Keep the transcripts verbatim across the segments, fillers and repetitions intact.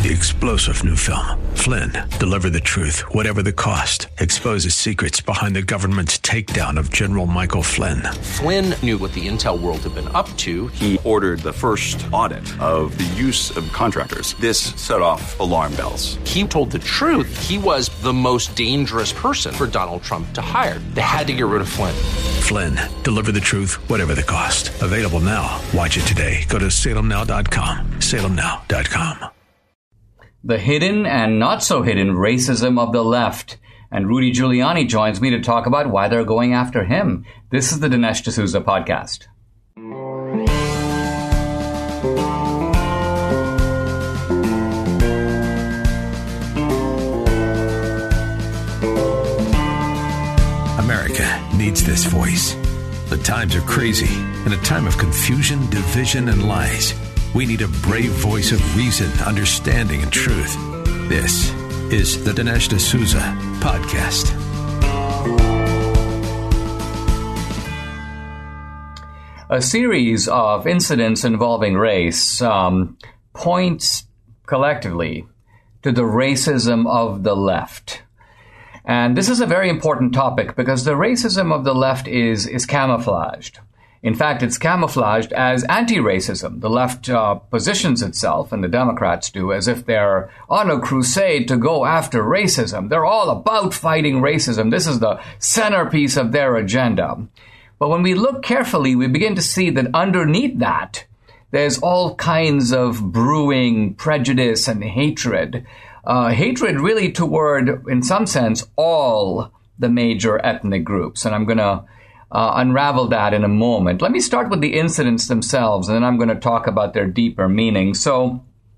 The explosive new film, Flynn, Deliver the Truth, Whatever the Cost, exposes secrets behind the government's takedown of General Michael Flynn. Flynn knew what the intel world had been up to. He ordered the first audit of the use of contractors. This set off alarm bells. He told the truth. He was the most dangerous person for Donald Trump to hire. They had to get rid of Flynn. Flynn, Deliver the Truth, Whatever the Cost. Available now. Watch it today. Go to salem now dot com. salem now dot com. The hidden and not so hidden racism of the left. And Rudy Giuliani joins me to talk about why they're going after him. This is the Dinesh D'Souza podcast. America needs this voice. The times are crazy. In a time of confusion, division, and lies, we need a brave voice of reason, understanding, and truth. This is the Dinesh D'Souza podcast. A series of incidents involving race um, points collectively to the racism of the left. And this is a very important topic because the racism of the left is, is camouflaged. In fact, it's camouflaged as anti-racism. The left uh, positions itself, and the Democrats do, as if they're on a crusade to go after racism. They're all about fighting racism. This is the centerpiece of their agenda. But when we look carefully, we begin to see that underneath that, there's all kinds of brewing prejudice and hatred. Uh, hatred really toward, in some sense, all the major ethnic groups. And I'm going to Uh, unravel that in a moment. Let me start with the incidents themselves, and then I'm going to talk about their deeper meaning. So,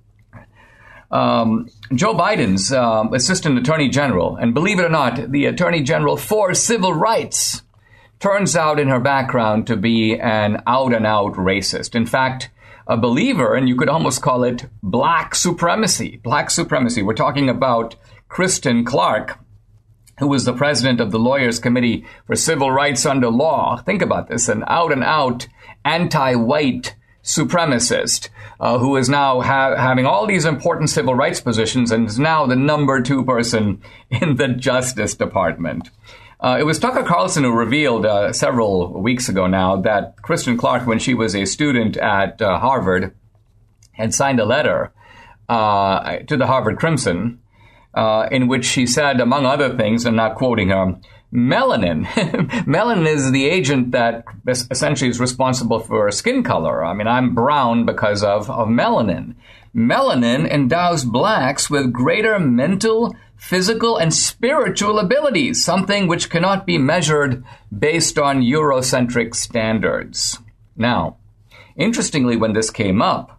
um, Joe Biden's um, Assistant Attorney General, and believe it or not, the Attorney General for Civil Rights, turns out in her background to be an out-and-out racist. In fact, a believer, and you could almost call it black supremacy. Black supremacy. We're talking about Kristen Clarke, who was the president of the Lawyers Committee for Civil Rights Under Law. Think about this, an out-and-out anti-white supremacist uh, who is now ha- having all these important civil rights positions and is now the number two person in the Justice Department. Uh, it was Tucker Carlson who revealed uh, several weeks ago now that Kristen Clarke, when she was a student at uh, Harvard, had signed a letter uh, to the Harvard Crimson, Uh, in which she said, among other things, I'm not quoting her, melanin. Melanin is the agent that essentially is responsible for skin color. I mean, I'm brown because of, of melanin. Melanin endows blacks with greater mental, physical, and spiritual abilities, something which cannot be measured based on Eurocentric standards. Now, interestingly, when this came up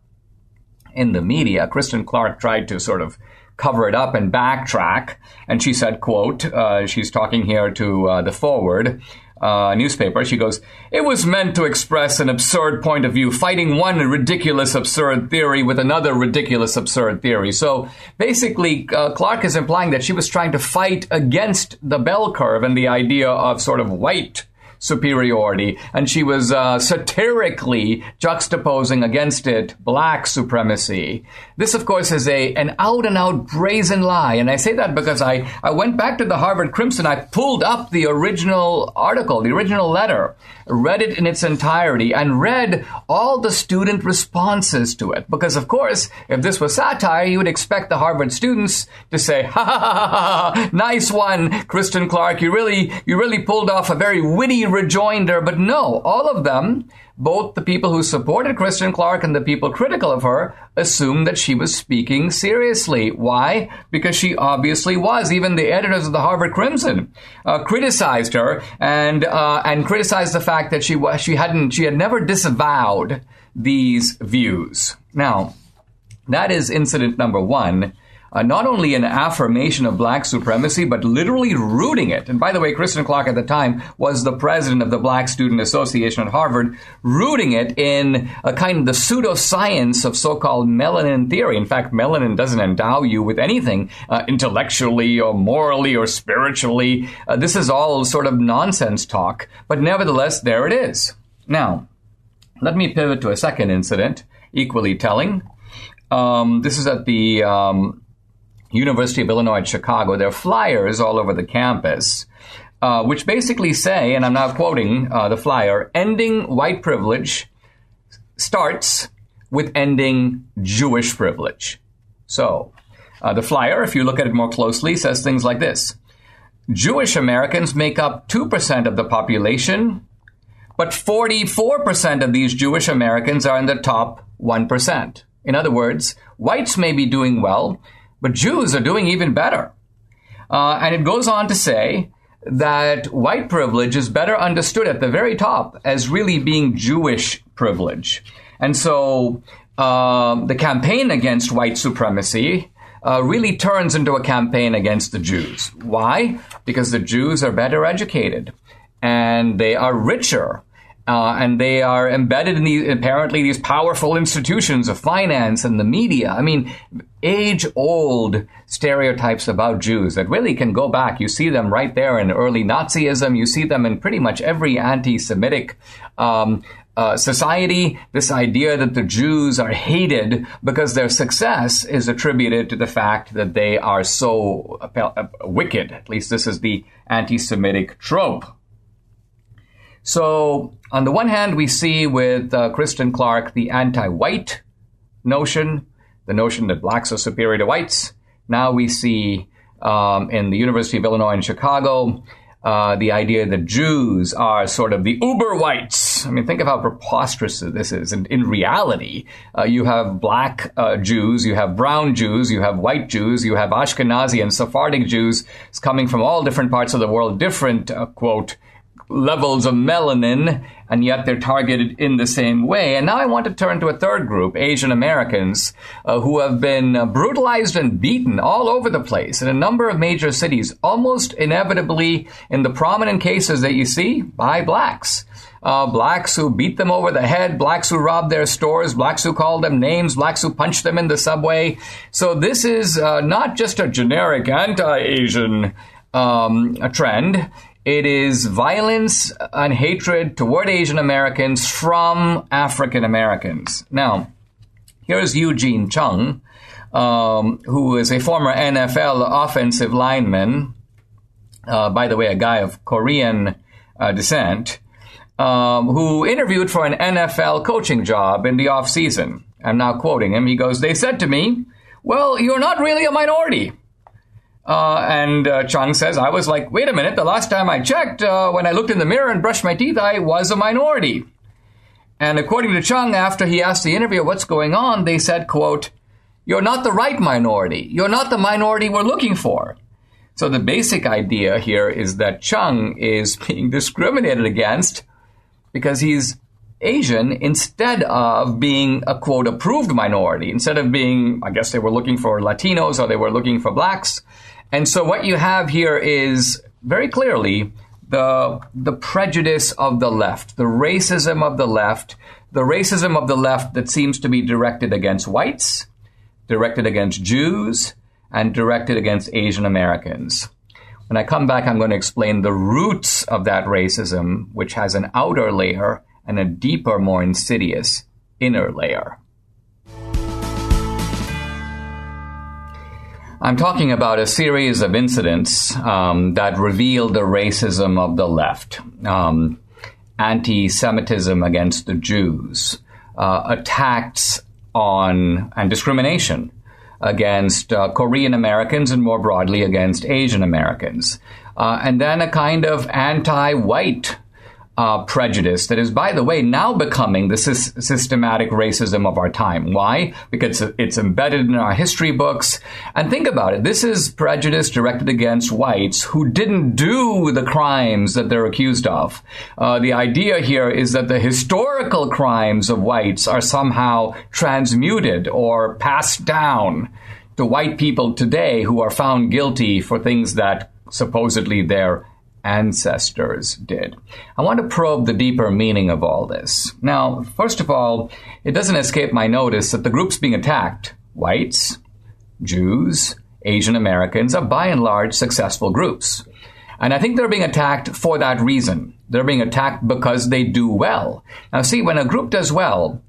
in the media, Kristen Clarke tried to sort of cover it up and backtrack. And she said, quote, uh, she's talking here to uh, the Forward uh, newspaper. She goes, "It was meant to express an absurd point of view, fighting one ridiculous, absurd theory with another ridiculous, absurd theory." So basically, uh, Clarke is implying that she was trying to fight against the bell curve and the idea of sort of white superiority, and she was uh, satirically juxtaposing against it black supremacy. This, of course, is a an out-and-out brazen lie, and I say that because I, I went back to the Harvard Crimson. I pulled up the original article, the original letter, read it in its entirety, and read all the student responses to it. Because, of course, if this was satire, you would expect the Harvard students to say, ha ha ha ha, ha nice one, Kristen Clarke, you really, you really pulled off a very witty rejoinder. But no, all of them, both the people who supported Kristen Clarke and the people critical of her, assumed that she was speaking seriously. Why? Because she obviously was. Even the editors of the Harvard Crimson uh, criticized her and uh, and criticized the fact that she was she hadn't she had never disavowed these views. Now, that is incident number one. Uh, not only an affirmation of black supremacy, but literally rooting it. And by the way, Kristen Clarke at the time was the president of the Black Student Association at Harvard, rooting it in a kind of the pseudoscience of so-called melanin theory. In fact, melanin doesn't endow you with anything uh, intellectually or morally or spiritually. Uh, this is all sort of nonsense talk. But nevertheless, there it is. Now, let me pivot to a second incident, equally telling. Um, this is at the um, University of Illinois at Chicago. There are flyers all over the campus, uh, which basically say, and I'm now quoting uh, the flyer, ending white privilege starts with ending Jewish privilege. So, uh, the flyer, if you look at it more closely, says things like this. Jewish Americans make up two percent of the population, but forty-four percent of these Jewish Americans are in the top one percent. In other words, whites may be doing well, but Jews are doing even better. Uh, and it goes on to say that white privilege is better understood at the very top as really being Jewish privilege. And so uh, the campaign against white supremacy uh, really turns into a campaign against the Jews. Why? Because the Jews are better educated and they are richer. Uh, and they are embedded in these, apparently these powerful institutions of finance and the media. I mean, age-old stereotypes about Jews that really can go back. You see them right there in early Nazism. You see them in pretty much every anti-Semitic um, uh, society. This idea that the Jews are hated because their success is attributed to the fact that they are so uh, wicked. At least this is the anti-Semitic trope. So, on the one hand, we see with uh, Kristen Clark the anti-white notion, the notion that blacks are superior to whites. Now we see um, in the University of Illinois in Chicago uh, the idea that Jews are sort of the uber whites. I mean, think of how preposterous this is. And in reality, uh, you have black uh, Jews, you have brown Jews, you have white Jews, you have Ashkenazi and Sephardic Jews coming from all different parts of the world, different, uh, quote, levels of melanin, and yet they're targeted in the same way. And now I want to turn to a third group, Asian Americans, uh, who have been uh, brutalized and beaten all over the place in a number of major cities, almost inevitably in the prominent cases that you see by blacks. Uh, blacks who beat them over the head, blacks who robbed their stores, blacks who called them names, blacks who punched them in the subway. So this is uh, not just a generic anti-Asian um, trend. It is violence and hatred toward Asian Americans from African Americans. Now, here's Eugene Chung, um, who is a former N F L offensive lineman, uh, by the way, a guy of Korean uh, descent, um, who interviewed for an N F L coaching job in the offseason. I'm now quoting him. He goes, "They said to me, well, you're not really a minority." Uh, and uh, Chung says, I was like, wait a minute, the last time I checked, uh, when I looked in the mirror and brushed my teeth, I was a minority. And according to Chung, after he asked the interviewer what's going on, they said, quote, you're not the right minority. You're not the minority we're looking for. So the basic idea here is that Chung is being discriminated against because he's Asian instead of being a, quote, approved minority. Instead of being, I guess they were looking for Latinos or they were looking for blacks. And so what you have here is very clearly the the prejudice of the left, the racism of the left, the racism of the left that seems to be directed against whites, directed against Jews, and directed against Asian Americans. When I come back, I'm going to explain the roots of that racism, which has an outer layer and a deeper, more insidious inner layer. I'm talking about a series of incidents um, that reveal the racism of the left, um, anti-Semitism against the Jews, uh, attacks on and discrimination against uh, Korean Americans and more broadly against Asian Americans, uh, and then a kind of anti-white Uh, prejudice that is, by the way, now becoming the sy- systematic racism of our time. Why? Because it's embedded in our history books. And think about it. This is prejudice directed against whites who didn't do the crimes that they're accused of. Uh, the idea here is that the historical crimes of whites are somehow transmuted or passed down to white people today who are found guilty for things that supposedly they're ancestors did. I want to probe the deeper meaning of all this. Now, first of all, it doesn't escape my notice that the groups being attacked, whites, Jews, Asian Americans, are by and large successful groups. And I think they're being attacked for that reason. They're being attacked because they do well. Now, see, when a group does well,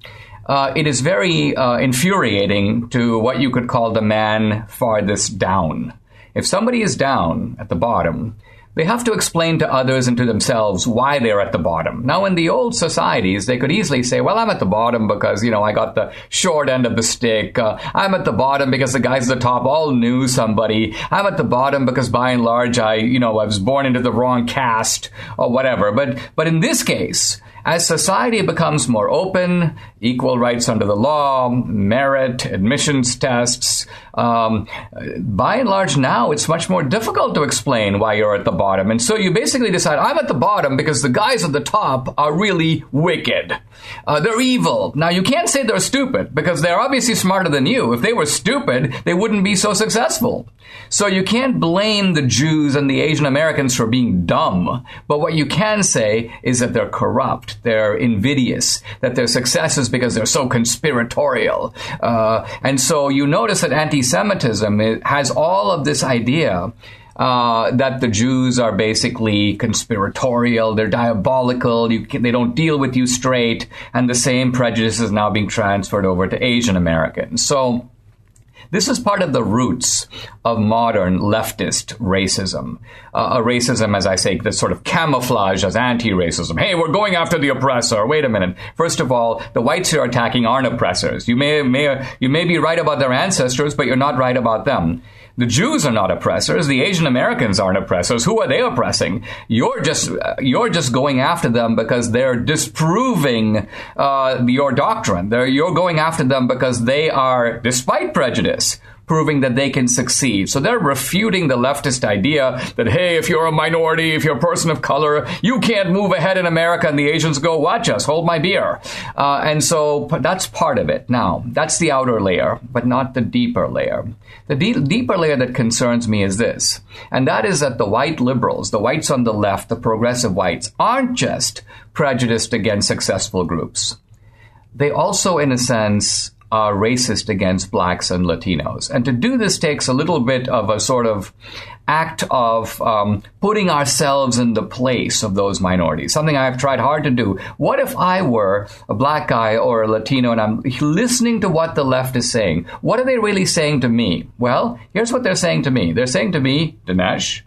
uh, it is very uh, infuriating to what you could call the man farthest down. If somebody is down at the bottom, they have to explain to others and to themselves why they're at the bottom. Now, in the old societies, they could easily say, well, I'm at the bottom because, you know, I got the short end of the stick. Uh, I'm at the bottom because the guys at the top all knew somebody. I'm at the bottom because, by and large, I, you know, I was born into the wrong caste or whatever. But, but in this case, as society becomes more open, equal rights under the law, merit, admissions tests, um, by and large now it's much more difficult to explain why you're at the bottom. And so you basically decide, I'm at the bottom because the guys at the top are really wicked. Uh, they're evil. Now, you can't say they're stupid because they're obviously smarter than you. If they were stupid, they wouldn't be so successful. So you can't blame the Jews and the Asian Americans for being dumb. But what you can say is that they're corrupt, they're invidious, that their success is because they're so conspiratorial. Uh, and so you notice that anti-Semitism has all of this idea Uh, that the Jews are basically conspiratorial, they're diabolical, you can, they don't deal with you straight, and the same prejudice is now being transferred over to Asian Americans. So this is part of the roots of modern leftist racism. Uh, a racism, as I say, that's sort of camouflaged as anti-racism. Hey, we're going after the oppressor. Wait a minute. First of all, the whites you're attacking aren't oppressors. You may, may, you may be right about their ancestors, but you're not right about them. The Jews are not oppressors. The Asian Americans aren't oppressors. Who are they oppressing? You're just uh, you're just going after them because they're disproving uh, your doctrine. They're, you're going after them because they are, despite prejudice, proving that they can succeed. So they're refuting the leftist idea that, hey, if you're a minority, if you're a person of color, you can't move ahead in America. And the Asians go, watch us, hold my beer. Uh, and so that's part of it. Now, that's the outer layer, but not the deeper layer. The de- deeper layer that concerns me is this, and that is that the white liberals, the whites on the left, the progressive whites, aren't just prejudiced against successful groups. They also, in a sense, are racist against blacks and Latinos. And to do this takes a little bit of a sort of act of um, putting ourselves in the place of those minorities, something I've tried hard to do. What if I were a black guy or a Latino and I'm listening to what the left is saying? What are they really saying to me? Well, here's what they're saying to me. They're saying to me, Dinesh,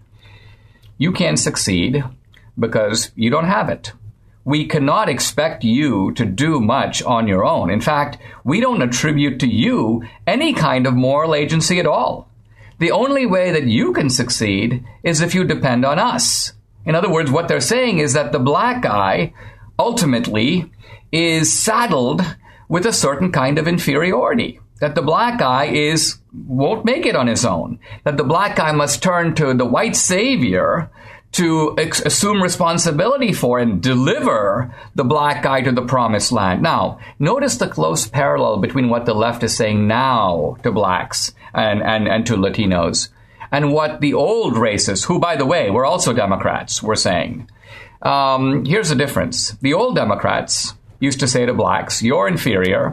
you can't succeed because you don't have it. We cannot expect you to do much on your own. In fact, we don't attribute to you any kind of moral agency at all. The only way that you can succeed is if you depend on us. In other words, what they're saying is that the black guy ultimately is saddled with a certain kind of inferiority. That the black guy is won't make it on his own. That the black guy must turn to the white savior to ex- assume responsibility for and deliver the black guy to the promised land. Now, notice the close parallel between what the left is saying now to blacks and, and, and to Latinos and what the old racists, who, by the way, were also Democrats, were saying. Um, here's the difference. The old Democrats used to say to blacks, you're inferior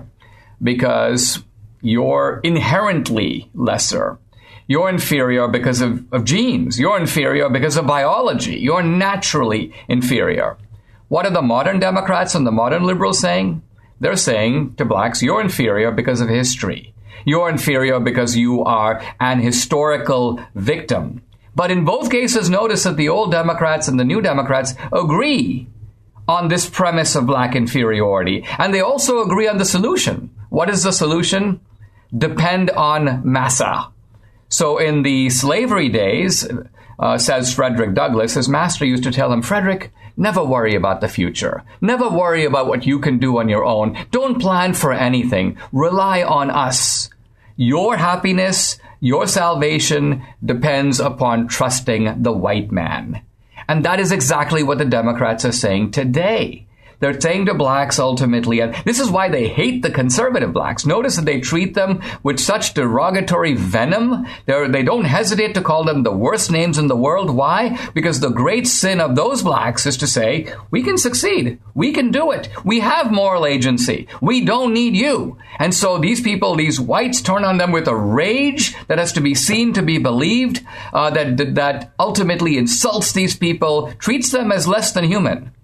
because you're inherently lesser. You're inferior because of, of genes. You're inferior because of biology. You're naturally inferior. What are the modern Democrats and the modern liberals saying? They're saying to blacks, you're inferior because of history. You're inferior because you are an historical victim. But in both cases, notice that the old Democrats and the new Democrats agree on this premise of black inferiority. And they also agree on the solution. What is the solution? Depend on massa. So in the slavery days, uh, says Frederick Douglass, his master used to tell him, Frederick, never worry about the future. Never worry about what you can do on your own. Don't plan for anything. Rely on us. Your happiness, your salvation depends upon trusting the white man. And that is exactly what the Democrats are saying today. They're saying to blacks ultimately, and this is why they hate the conservative blacks. Notice that they treat them with such derogatory venom. They're, they don't hesitate to call them the worst names in the world. Why? Because the great sin of those blacks is to say, we can succeed. We can do it. We have moral agency. We don't need you. And so these people, these whites, turn on them with a rage that has to be seen to be believed, uh, that, that ultimately insults these people, treats them as less than human.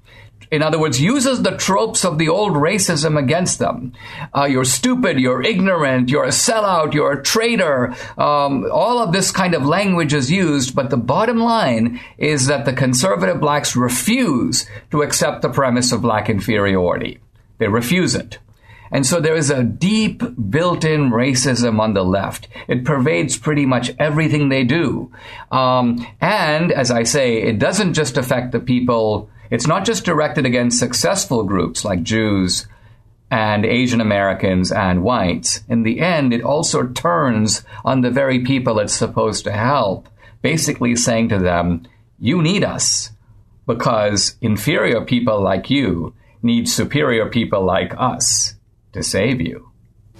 In other words, uses the tropes of the old racism against them. Uh, you're stupid, you're ignorant, you're a sellout, you're a traitor. Um, all of this kind of language is used, but the bottom line is that the conservative blacks refuse to accept the premise of black inferiority. They refuse it. And so there is a deep built-in racism on the left. It pervades pretty much everything they do. Um, and, as I say, it doesn't just affect the people. It's not just directed against successful groups like Jews and Asian Americans and whites. In the end, it also turns on the very people it's supposed to help, basically saying to them, you need us because inferior people like you need superior people like us to save you.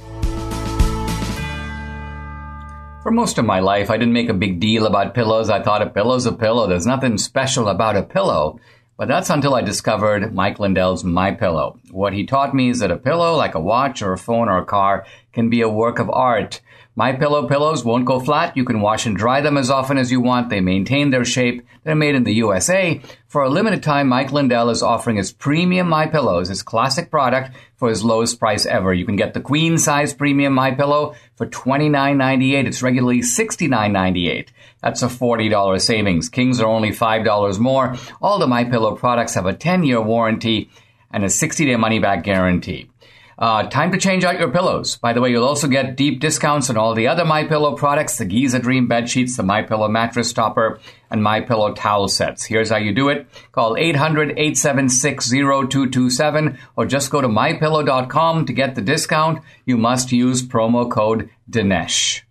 For most of my life, I didn't make a big deal about pillows. I thought a pillow's a pillow. There's nothing special about a pillow. But that's until I discovered Mike Lindell's My Pillow. What he taught me is that a pillow, like a watch or a phone or a car, can be a work of art. My Pillow pillows won't go flat. You can wash and dry them as often as you want. They maintain their shape. They're made in the U S A. For a limited time, Mike Lindell is offering his premium My Pillows, his classic product, for his lowest price ever. You can get the queen size premium My Pillow for twenty-nine ninety-eight. It's regularly sixty-nine ninety-eight. That's a forty dollars savings. Kings are only five dollars more. All the My Pillow products have a ten-year warranty and a sixty-day money-back guarantee. Uh, time to change out your pillows. By the way, you'll also get deep discounts on all the other My Pillow products, the Giza Dream bed sheets, the My Pillow mattress topper, and My Pillow towel sets. Here's how you do it. Call eight hundred, eight seven six, zero two two seven or just go to my pillow dot com to get the discount. You must use promo code Dinesh.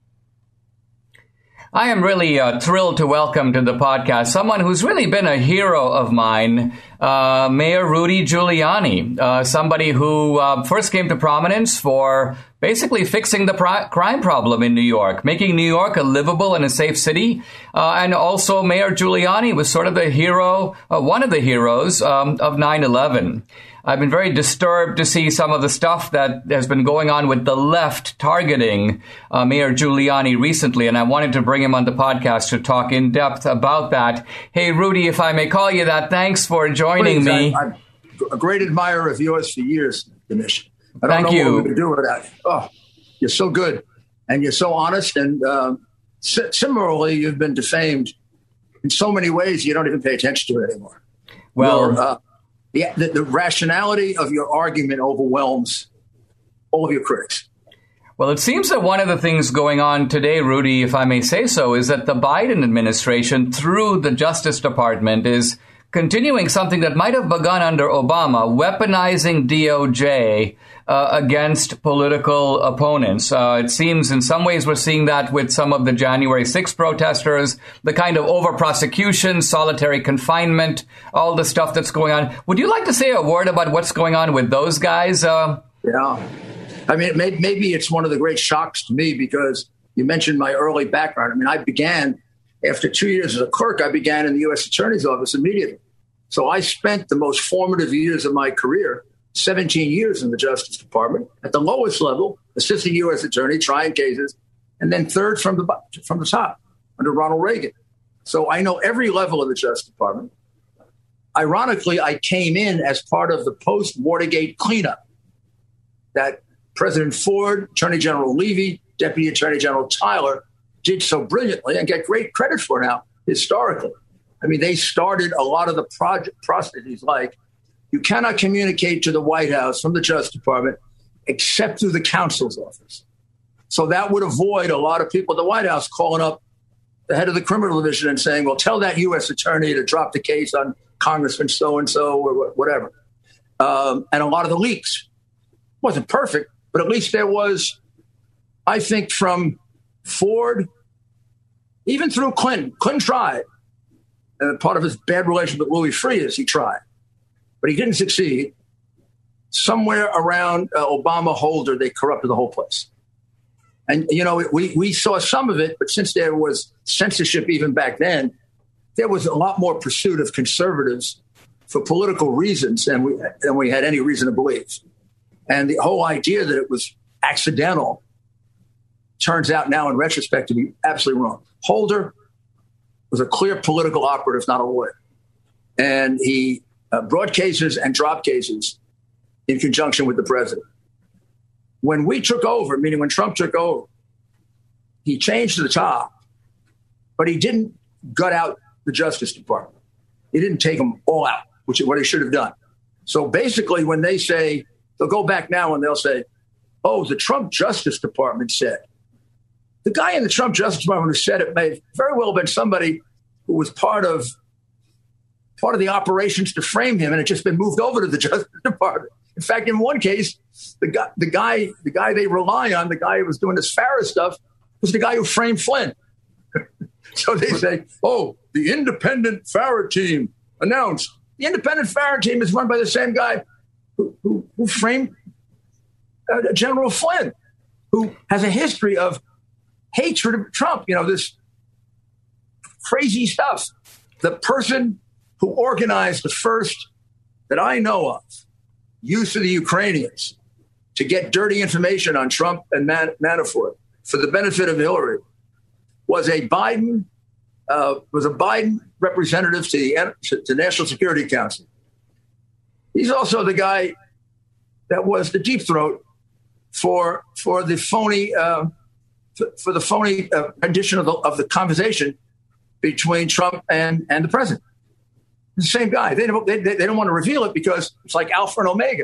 I am really uh, thrilled to welcome to the podcast someone who's really been a hero of mine, uh, Mayor Rudy Giuliani, uh, somebody who uh, first came to prominence for basically fixing the pri- crime problem in New York, making New York a livable and a safe city. Uh, and also Mayor Giuliani was sort of the hero, uh, one of the heroes um, of nine eleven. I've been very disturbed to see some of the stuff that has been going on with the left targeting uh, Mayor Giuliani recently, and I wanted to bring him on the podcast to talk in depth about that. Hey, Rudy, if I may call you that, thanks for joining Please, me. I, I'm a great admirer of yours for years, Dinesh. I don't Thank know you. what we could do without you. Oh, you're so good, and you're so honest, and uh, si- similarly, you've been defamed in so many ways you don't even pay attention to it anymore. Well, You're, uh, The, the, the rationality of your argument overwhelms all of your critics. Well, it seems that one of the things going on today, Rudy, if I may say so, is that the Biden administration, through the Justice Department, is continuing something that might have begun under Obama, weaponizing D O J uh, against political opponents. Uh, it seems in some ways we're seeing that with some of the January sixth protesters, the kind of over-prosecution, solitary confinement, all the stuff that's going on. Would you like to say a word about what's going on with those guys? Uh, Yeah. I mean, may, maybe it's one of the great shocks to me because you mentioned my early background. I mean, I began, after two years as a clerk, I began in the U S Attorney's Office immediately. So I spent the most formative years of my career, seventeen years in the Justice Department, at the lowest level, assistant U S attorney, trying cases, and then third from the from the top under Ronald Reagan. So I know every level of the Justice Department. Ironically, I came in as part of the post-Watergate cleanup that President Ford, Attorney General Levy, Deputy Attorney General Tyler did so brilliantly and get great credit for now historically. I mean, they started a lot of the project processes like you cannot communicate to the White House from the Justice Department except through the counsel's office. So that would avoid a lot of people at the White House calling up the head of the criminal division and saying, well, tell that U S attorney to drop the case on Congressman so-and-so or whatever. Um, and a lot of the leaks wasn't perfect, but at least there was, I think, from Ford, even through Clinton. Clinton tried. And part of his bad relationship with Louis Freeh is he tried. But he didn't succeed. Somewhere around uh, Obama Holder, they corrupted the whole place. And, you know, we, we saw some of it, but since there was censorship even back then, there was a lot more pursuit of conservatives for political reasons than we, than we had any reason to believe. And the whole idea that it was accidental turns out now in retrospect to be absolutely wrong. Holder was a clear political operative, not a lawyer. And he uh, brought cases and dropped cases in conjunction with the president. When we took over, meaning when Trump took over, he changed the top, but he didn't gut out the Justice Department. He didn't take them all out, which is what he should have done. So basically, when they say, they'll go back now and they'll say, oh, the Trump Justice Department said. The guy in the Trump Justice Department who said it may very well have been somebody who was part of part of the operations to frame him, and had just been moved over to the Justice Department. In fact, in one case, the guy, the guy, the guy they rely on, the guy who was doing this Farah stuff, was the guy who framed Flynn. So they say, oh, the independent Farah team announced. The independent Farah team is run by the same guy who, who, who framed uh, General Flynn, who has a history of hatred of Trump, you know, this crazy stuff. The person who organized the first, that I know of, use of the Ukrainians to get dirty information on Trump and Man- Manafort for the benefit of Hillary was a Biden uh, was a Biden representative to the to the National Security Council. He's also the guy that was the deep throat for for the phony uh, for, for the phony uh, rendition of the, of the conversation between Trump and, and the president. The same guy. They don't, they, they don't want to reveal it because it's like Alpha and Omega.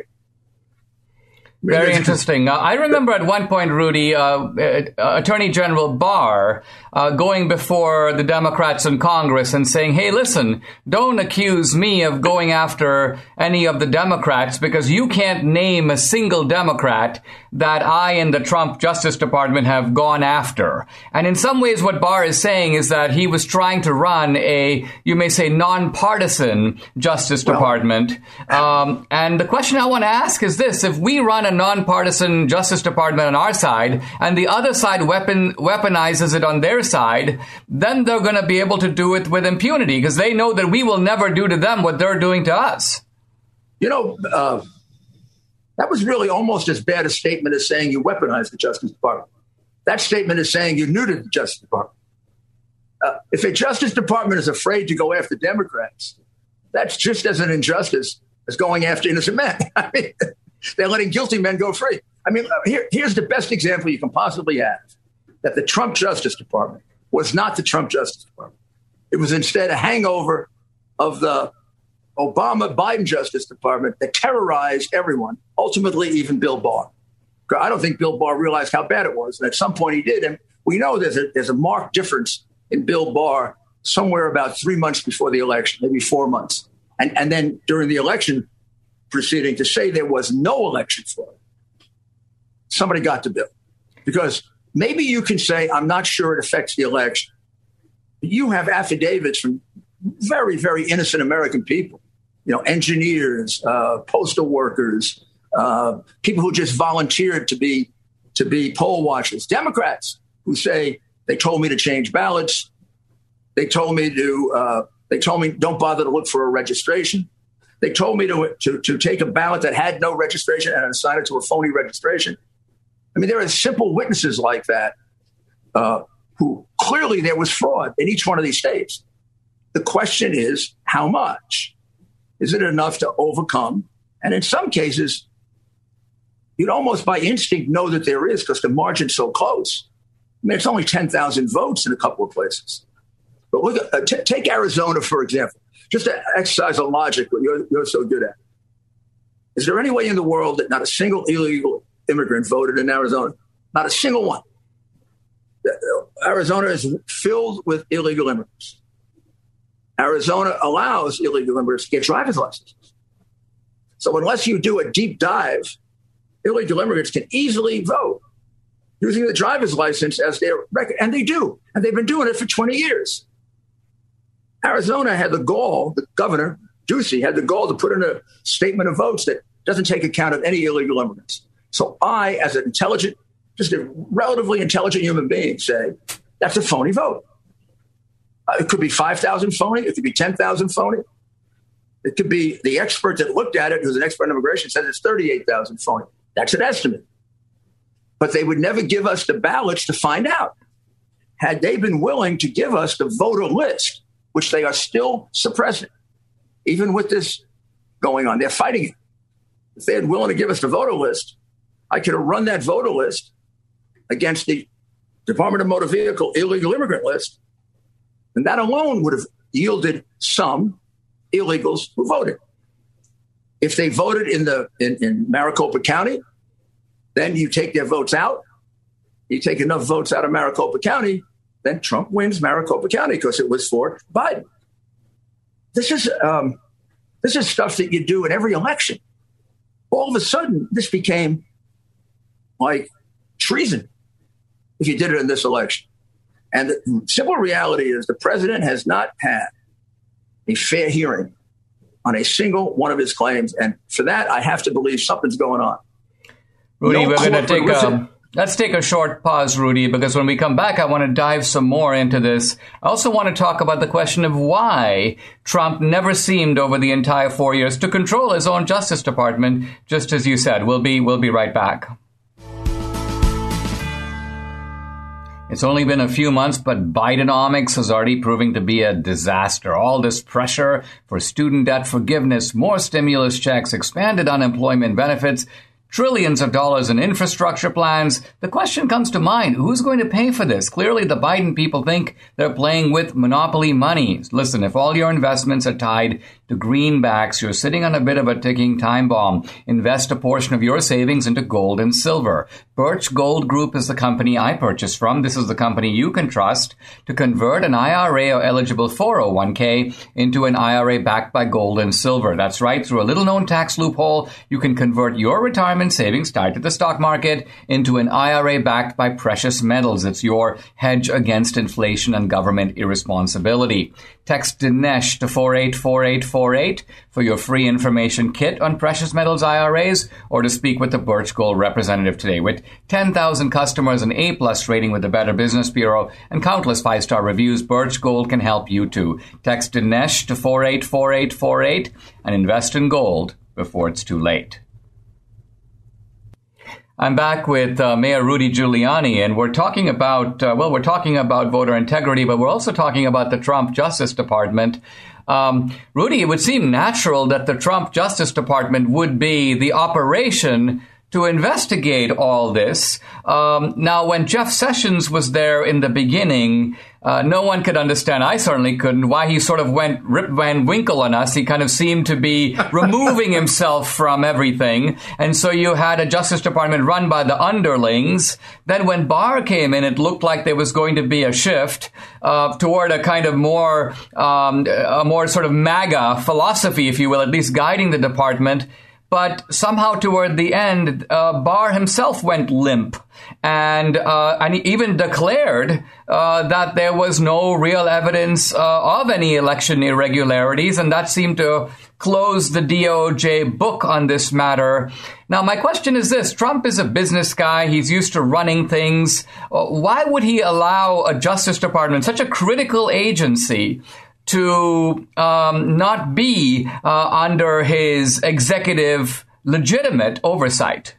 Very interesting. Uh, I remember at one point, Rudy, uh, uh, Attorney General Barr uh, going before the Democrats in Congress and saying, hey, listen, don't accuse me of going after any of the Democrats because you can't name a single Democrat that I and the Trump Justice Department have gone after. And in some ways, what Barr is saying is that he was trying to run a, you may say, nonpartisan Justice well, Department. Um, and the question I want to ask is this. If we run a nonpartisan Justice Department on our side and the other side weapon weaponizes it on their side, then they're going to be able to do it with impunity because they know that we will never do to them what they're doing to us. You know, uh, that was really almost as bad a statement as saying you weaponized the Justice Department. That statement is saying you neutered the Justice Department. Uh, if a Justice Department is afraid to go after Democrats, that's just as an injustice as going after innocent men. I mean, they're letting guilty men go free. I mean, here, here's the best example you can possibly have, that the Trump Justice Department was not the Trump Justice Department. It was instead a hangover of the Obama-Biden Justice Department that terrorized everyone, ultimately even Bill Barr. I don't think Bill Barr realized how bad it was. And at some point he did. And we know there's a, there's a marked difference in Bill Barr somewhere about three months before the election, maybe four months. And, and then during the election proceeding to say there was no election fraud, somebody got to Bill. Because maybe you can say, I'm not sure it affects the election. But you have affidavits from very, very innocent American people, you know, engineers, uh, postal workers, uh, people who just volunteered to be to be poll watchers, Democrats who say they told me to change ballots. They told me to uh, they told me don't bother to look for a registration. They told me to, to, to take a ballot that had no registration and assign it to a phony registration. I mean, there are simple witnesses like that uh, who clearly there was fraud in each one of these states. The question is, how much? Is it enough to overcome? And in some cases, you'd almost by instinct know that there is because the margin's so close. I mean, it's only ten thousand votes in a couple of places. But look at, uh, t- take Arizona, for example, just to exercise a logic that you're, you're so good at. Is there any way in the world that not a single illegal immigrant voted in Arizona? Not a single one. Arizona is filled with illegal immigrants. Arizona allows illegal immigrants to get driver's licenses. So unless you do a deep dive, illegal immigrants can easily vote using the driver's license as their record. And they do. And they've been doing it for twenty years. Arizona had the gall, the governor, Ducey, had the gall to put in a statement of votes that doesn't take account of any illegal immigrants. So I, as an intelligent, just a relatively intelligent human being, say, that's a phony vote. Uh, it could be five thousand phony. It could be ten thousand phony. It could be the expert that looked at it, who's an expert in immigration, says it's thirty-eight thousand phony. That's an estimate. But they would never give us the ballots to find out. Had they been willing to give us the voter list, which they are still suppressing, even with this going on. They're fighting it. If they had willing to give us the voter list, I could have run that voter list against the Department of Motor Vehicle illegal immigrant list. And that alone would have yielded some illegals who voted. If they voted in the in, in Maricopa County, then you take their votes out. You take enough votes out of Maricopa County, then Trump wins Maricopa County because it was for Biden. This is um, this is stuff that you do in every election. All of a sudden, this became like treason if you did it in this election. And the simple reality is the president has not had a fair hearing on a single one of his claims. And for that, I have to believe something's going on. Rudy, No we're going to take listen. a... Let's take a short pause, Rudy, because when we come back, I want to dive some more into this. I also want to talk about the question of why Trump never seemed over the entire four years to control his own Justice Department, just as you said. We'll be, we'll be right back. It's only been a few months, but Bidenomics is already proving to be a disaster. All this pressure for student debt forgiveness, more stimulus checks, expanded unemployment benefits, trillions of dollars in infrastructure plans. The question comes to mind, who's going to pay for this? Clearly, the Biden people think they're playing with monopoly money. Listen, if all your investments are tied to greenbacks, you're sitting on a bit of a ticking time bomb. Invest a portion of your savings into gold and silver. Birch Gold Group is the company I purchased from. This is the company you can trust to convert an I R A or eligible four oh one k into an I R A backed by gold and silver. That's right. Through a little-known tax loophole, you can convert your retirement savings tied to the stock market into an I R A backed by precious metals. It's your hedge against inflation and government irresponsibility. Text Dinesh to four eight four eight four eight for your free information kit on precious metals I R As, or to speak with the Birch Gold representative today. With ten thousand customers, an A-plus rating with the Better Business Bureau, and countless five-star reviews, Birch Gold can help you too. Text Dinesh to four eight four eight four eight and invest in gold before it's too late. I'm back with uh, Mayor Rudy Giuliani, and we're talking about, uh, well, we're talking about voter integrity, but we're also talking about the Trump Justice Department. Um, Rudy, it would seem natural that the Trump Justice Department would be the operation to investigate all this. Um, now, when Jeff Sessions was there in the beginning, uh, no one could understand, I certainly couldn't, why he sort of went Rip Van Winkle on us. He kind of seemed to be removing himself from everything. And so you had a Justice Department run by the underlings. Then when Barr came in, it looked like there was going to be a shift uh, toward a kind of more, um, a more sort of MAGA philosophy, if you will, at least guiding the department. But somehow toward the end, uh, Barr himself went limp and uh, and he even declared uh, that there was no real evidence uh, of any election irregularities, and that seemed to close the D O J book on this matter. Now, my question is this. Trump is a business guy. He's used to running things. Uh, why would he allow a Justice Department, such a critical agency, to um, not be uh, under his executive legitimate oversight?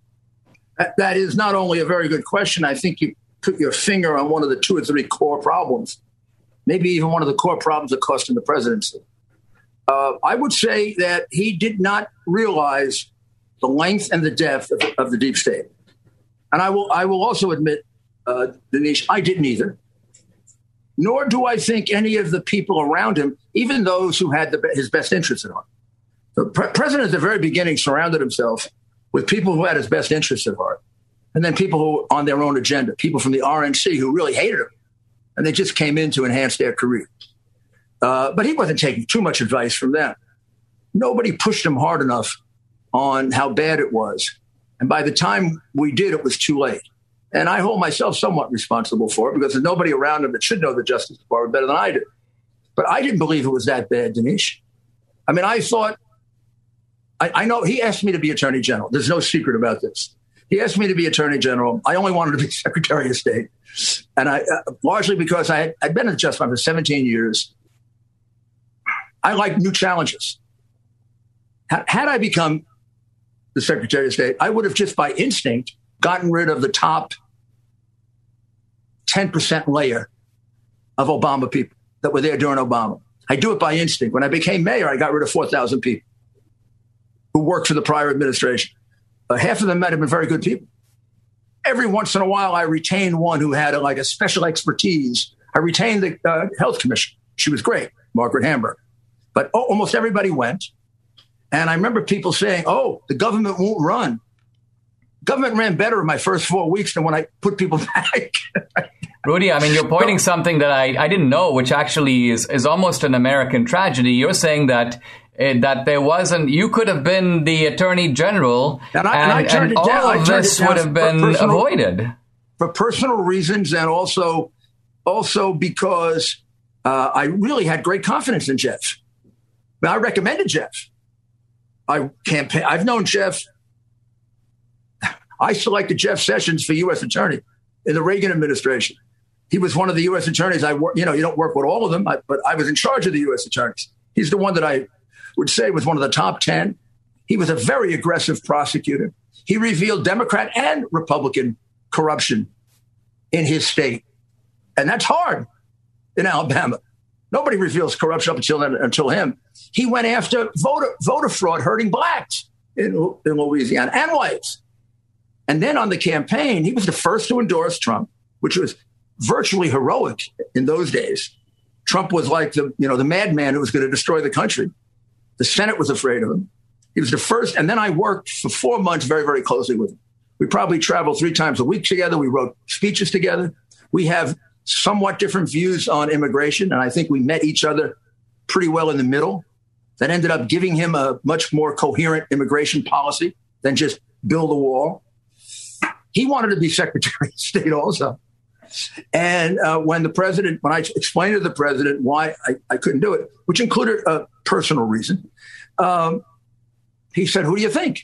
That is not only a very good question. I think you put your finger on one of the two or three core problems, maybe even one of the core problems that cost him the presidency. Uh, I would say that he did not realize the length and the depth of, of the deep state. And I will I will also admit, uh, Dinesh, I didn't either. Nor do I think any of the people around him, even those who had the, his best interests at heart. The pre- president at the very beginning surrounded himself with people who had his best interests at heart. And then people who were on their own agenda, people from the R N C who really hated him. And they just came in to enhance their career. Uh, but he wasn't taking too much advice from them. Nobody pushed him hard enough on how bad it was. And by the time we did, it was too late. And I hold myself somewhat responsible for it because there's nobody around him that should know the Justice Department better than I do. But I didn't believe it was that bad, Dinesh. I mean, I thought, I, I know he asked me to be Attorney General. There's no secret about this. He asked me to be Attorney General. I only wanted to be Secretary of State. And I, uh, largely because I had, I'd been in the Justice Department for seventeen years. I like new challenges. Had, had I become the Secretary of State, I would have just by instinct gotten rid of the top ten percent layer of Obama people that were there during Obama. I do it by instinct. When I became mayor, I got rid of four thousand people. who worked for the prior administration. Uh, half of them might have been very good people. Every once in a while, I retained one who had a, like a special expertise. I retained the uh, health commission. She was great, Margaret Hamburg. But oh, almost everybody went. And I remember people saying, oh, the government won't run. Government ran better in my first four weeks than when I put people back. Rudy, I mean, you're pointing something that I, I didn't know, which actually is, is almost an American tragedy. You're saying that uh, that there wasn't, you could have been the Attorney General, and, I, and, and, I and all down, of this would have been personal, avoided. For personal reasons, and also, also because uh, I really had great confidence in Jeff. I, mean, I recommended Jeff. I campaign. I've known Jeff. I selected Jeff Sessions for U S Attorney in the Reagan administration. He was one of the U S attorneys. I work, you know, you don't work with all of them, but I was in charge of the U S attorneys. He's the one that I would say was one of the top ten. He was a very aggressive prosecutor. He revealed Democrat and Republican corruption in his state. And that's hard in Alabama. Nobody reveals corruption up until, until him. He went after voter, voter fraud hurting blacks in, in Louisiana and whites. And then on the campaign, he was the first to endorse Trump, which was virtually heroic in those days. Trump was like the, you know, the madman who was going to destroy the country. The Senate was afraid of him. He was the first. And then I worked for four months very, very closely with him. We probably traveled three times a week together. We wrote speeches together. We have somewhat different views on immigration. And I think we met each other pretty well in the middle. That ended up giving him a much more coherent immigration policy than just build a wall. He wanted to be Secretary of State also. And uh, when the president, when I explained to the president why I, I couldn't do it, which included a personal reason, um, he said, "Who do you think?"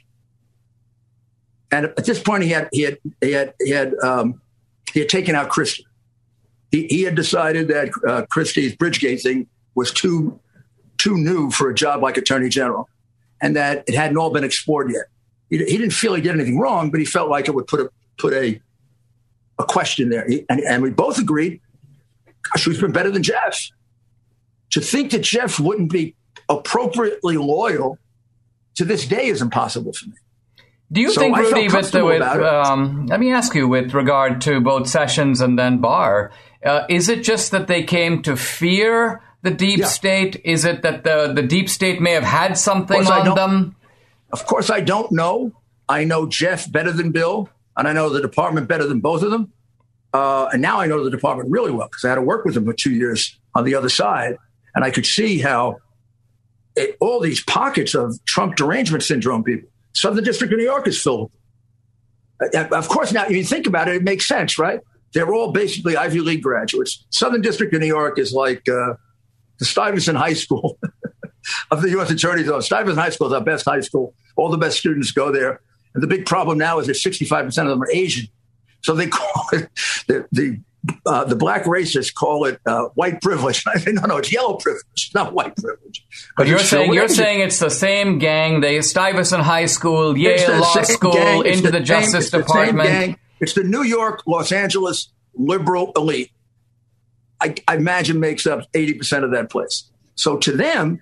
And at this point, he had he had he had he had um, he had taken out Christie. He, he had decided that uh, Christie's Bridgegate thing was too too new for a job like Attorney General, and that it hadn't all been explored yet. He, he didn't feel he did anything wrong, but he felt like it would put a put a a question there. He, and, and we both agreed, gosh, we've been better than Jeff. To think that Jeff wouldn't be appropriately loyal to this day is impossible for me. Do you so think, Rudy, with, with um, let me ask you, with regard to both Sessions and then Barr, uh, is it just that they came to fear the deep yeah. state? Is it that the, the deep state may have had something on them? Of course, I don't know. I know Jeff better than Bill, and I know the department better than both of them. Uh, and now I know the department really well because I had to work with them for two years on the other side. And I could see how it, all these pockets of Trump derangement syndrome people, Southern District of New York is filled. Uh, of course, now you think about it, it makes sense, right? They're all basically Ivy League graduates. Southern District of New York is like uh, the Stuyvesant High School of the U S Attorney's Office. Stuyvesant High School is our best high school. All the best students go there. And the big problem now is that sixty-five percent of them are Asian. So they call it, the the, uh, the black racists call it uh, white privilege. I say, no, no, it's yellow privilege, it's not white privilege. But you're saying you're saying it's the same gang, the Stuyvesant High School, Yale Law School, gang. into the, the Justice same, Department. The same gang. It's the New York, Los Angeles liberal elite. I, I imagine makes up eighty percent of that place. So to them,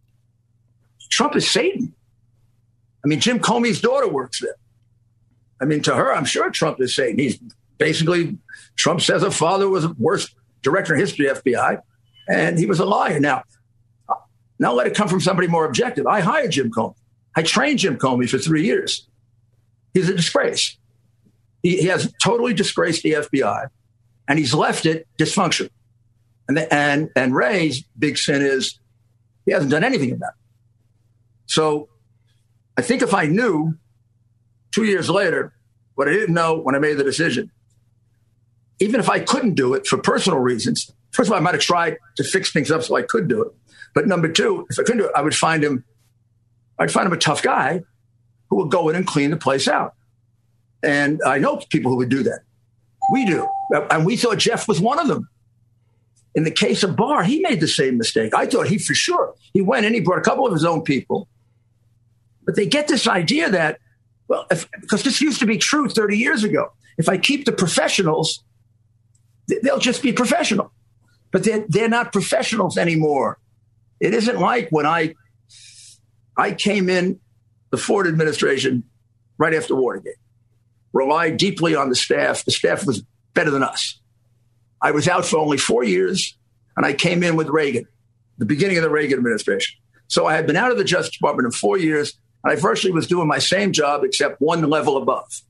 Trump is Satan. I mean, Jim Comey's daughter works there. I mean, to her, I'm sure Trump is Satan. He's basically, Trump says her father was the worst director in history, F B I, and he was a liar. Now, now let it come from somebody more objective. I hired Jim Comey. I trained Jim Comey for three years. He's a disgrace. He, he has totally disgraced the F B I, and he's left it dysfunctional. And, the, and, and Wray's big sin is he hasn't done anything about it. So I think if I knew two years later what I didn't know when I made the decision, even if I couldn't do it for personal reasons, first of all, I might have tried to fix things up so I could do it. But number two, if I couldn't do it, I would find him, I'd find him a tough guy who would go in and clean the place out. And I know people who would do that. We do. And we thought Jeff was one of them. In the case of Barr, he made the same mistake. I thought he for sure. He went in, he brought a couple of his own people. But they get this idea that, well, if, because this used to be true thirty years ago. If I keep the professionals, they'll just be professional. But they're, they're not professionals anymore. It isn't like when I I came in the Ford administration, right after Watergate, relied deeply on the staff. The staff was better than us. I was out for only four years, and I came in with Reagan, the beginning of the Reagan administration. So I had been out of the Justice Department in four years, and I virtually was doing my same job except one level above.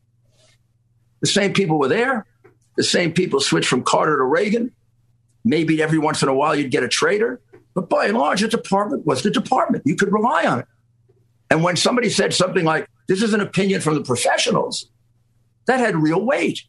The same people were there. The same people switched from Carter to Reagan. Maybe every once in a while you'd get a traitor. But by and large, the department was the department. You could rely on it. And when somebody said something like, this is an opinion from the professionals, that had real weight.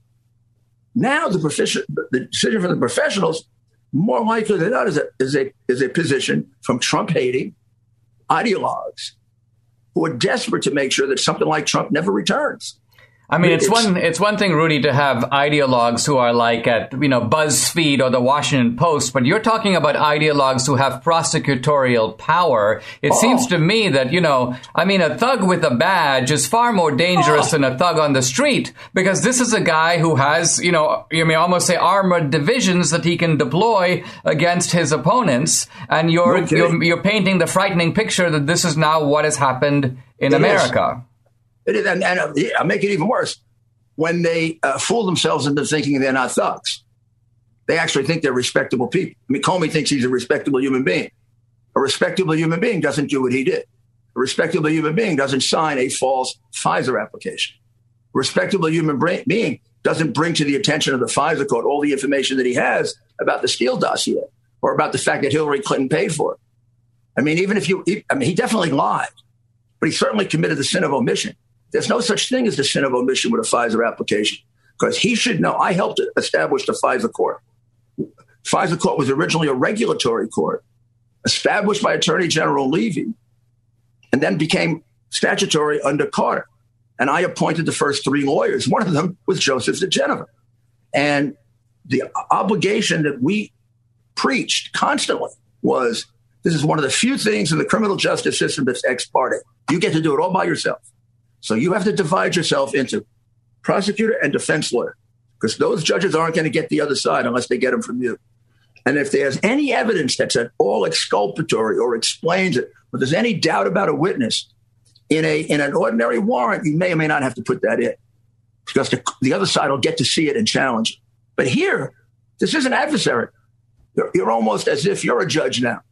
Now the, profici- the decision from the professionals, more likely than not, is a, is a, is a position from Trump-hating ideologues who are desperate to make sure that something like Trump never returns. I mean, it's, it's one it's one thing, Rudy, to have ideologues who are like at, you know, BuzzFeed or the Washington Post, but you're talking about ideologues who have prosecutorial power. It oh. seems to me that, you know, I mean, a thug with a badge is far more dangerous oh. than a thug on the street, because this is a guy who has, you know, you may almost say armored divisions that he can deploy against his opponents. And you're, okay. you're, you're painting the frightening picture that this is now what has happened in it America. Is. It is, and, and uh, I'll make it even worse. When they uh, fool themselves into thinking they're not thugs, they actually think they're respectable people. I mean, Comey thinks he's a respectable human being. A respectable human being doesn't do what he did. A respectable human being doesn't sign a false Pfizer application. A respectable human being doesn't bring to the attention of the Pfizer court all the information that he has about the Steele dossier or about the fact that Hillary Clinton paid for it. I mean, even if you, I mean, he definitely lied, but he certainly committed the sin of omission. There's no such thing as the sin of omission with a Pfizer application, because he should know. I helped establish the Pfizer court. Pfizer court was originally a regulatory court established by Attorney General Levy and then became statutory under Carter. And I appointed the first three lawyers. One of them was Joseph DeGenever. And the obligation that we preached constantly was, this is one of the few things in the criminal justice system that's ex parte. You get to do it all by yourself. So you have to divide yourself into prosecutor and defense lawyer, because those judges aren't going to get the other side unless they get them from you. And if there's any evidence that's at all exculpatory or explains it, or there's any doubt about a witness in a in an ordinary warrant, you may or may not have to put that in, because the, the other side will get to see it and challenge it. But here, this is an adversary. You're, you're almost as if you're a judge now.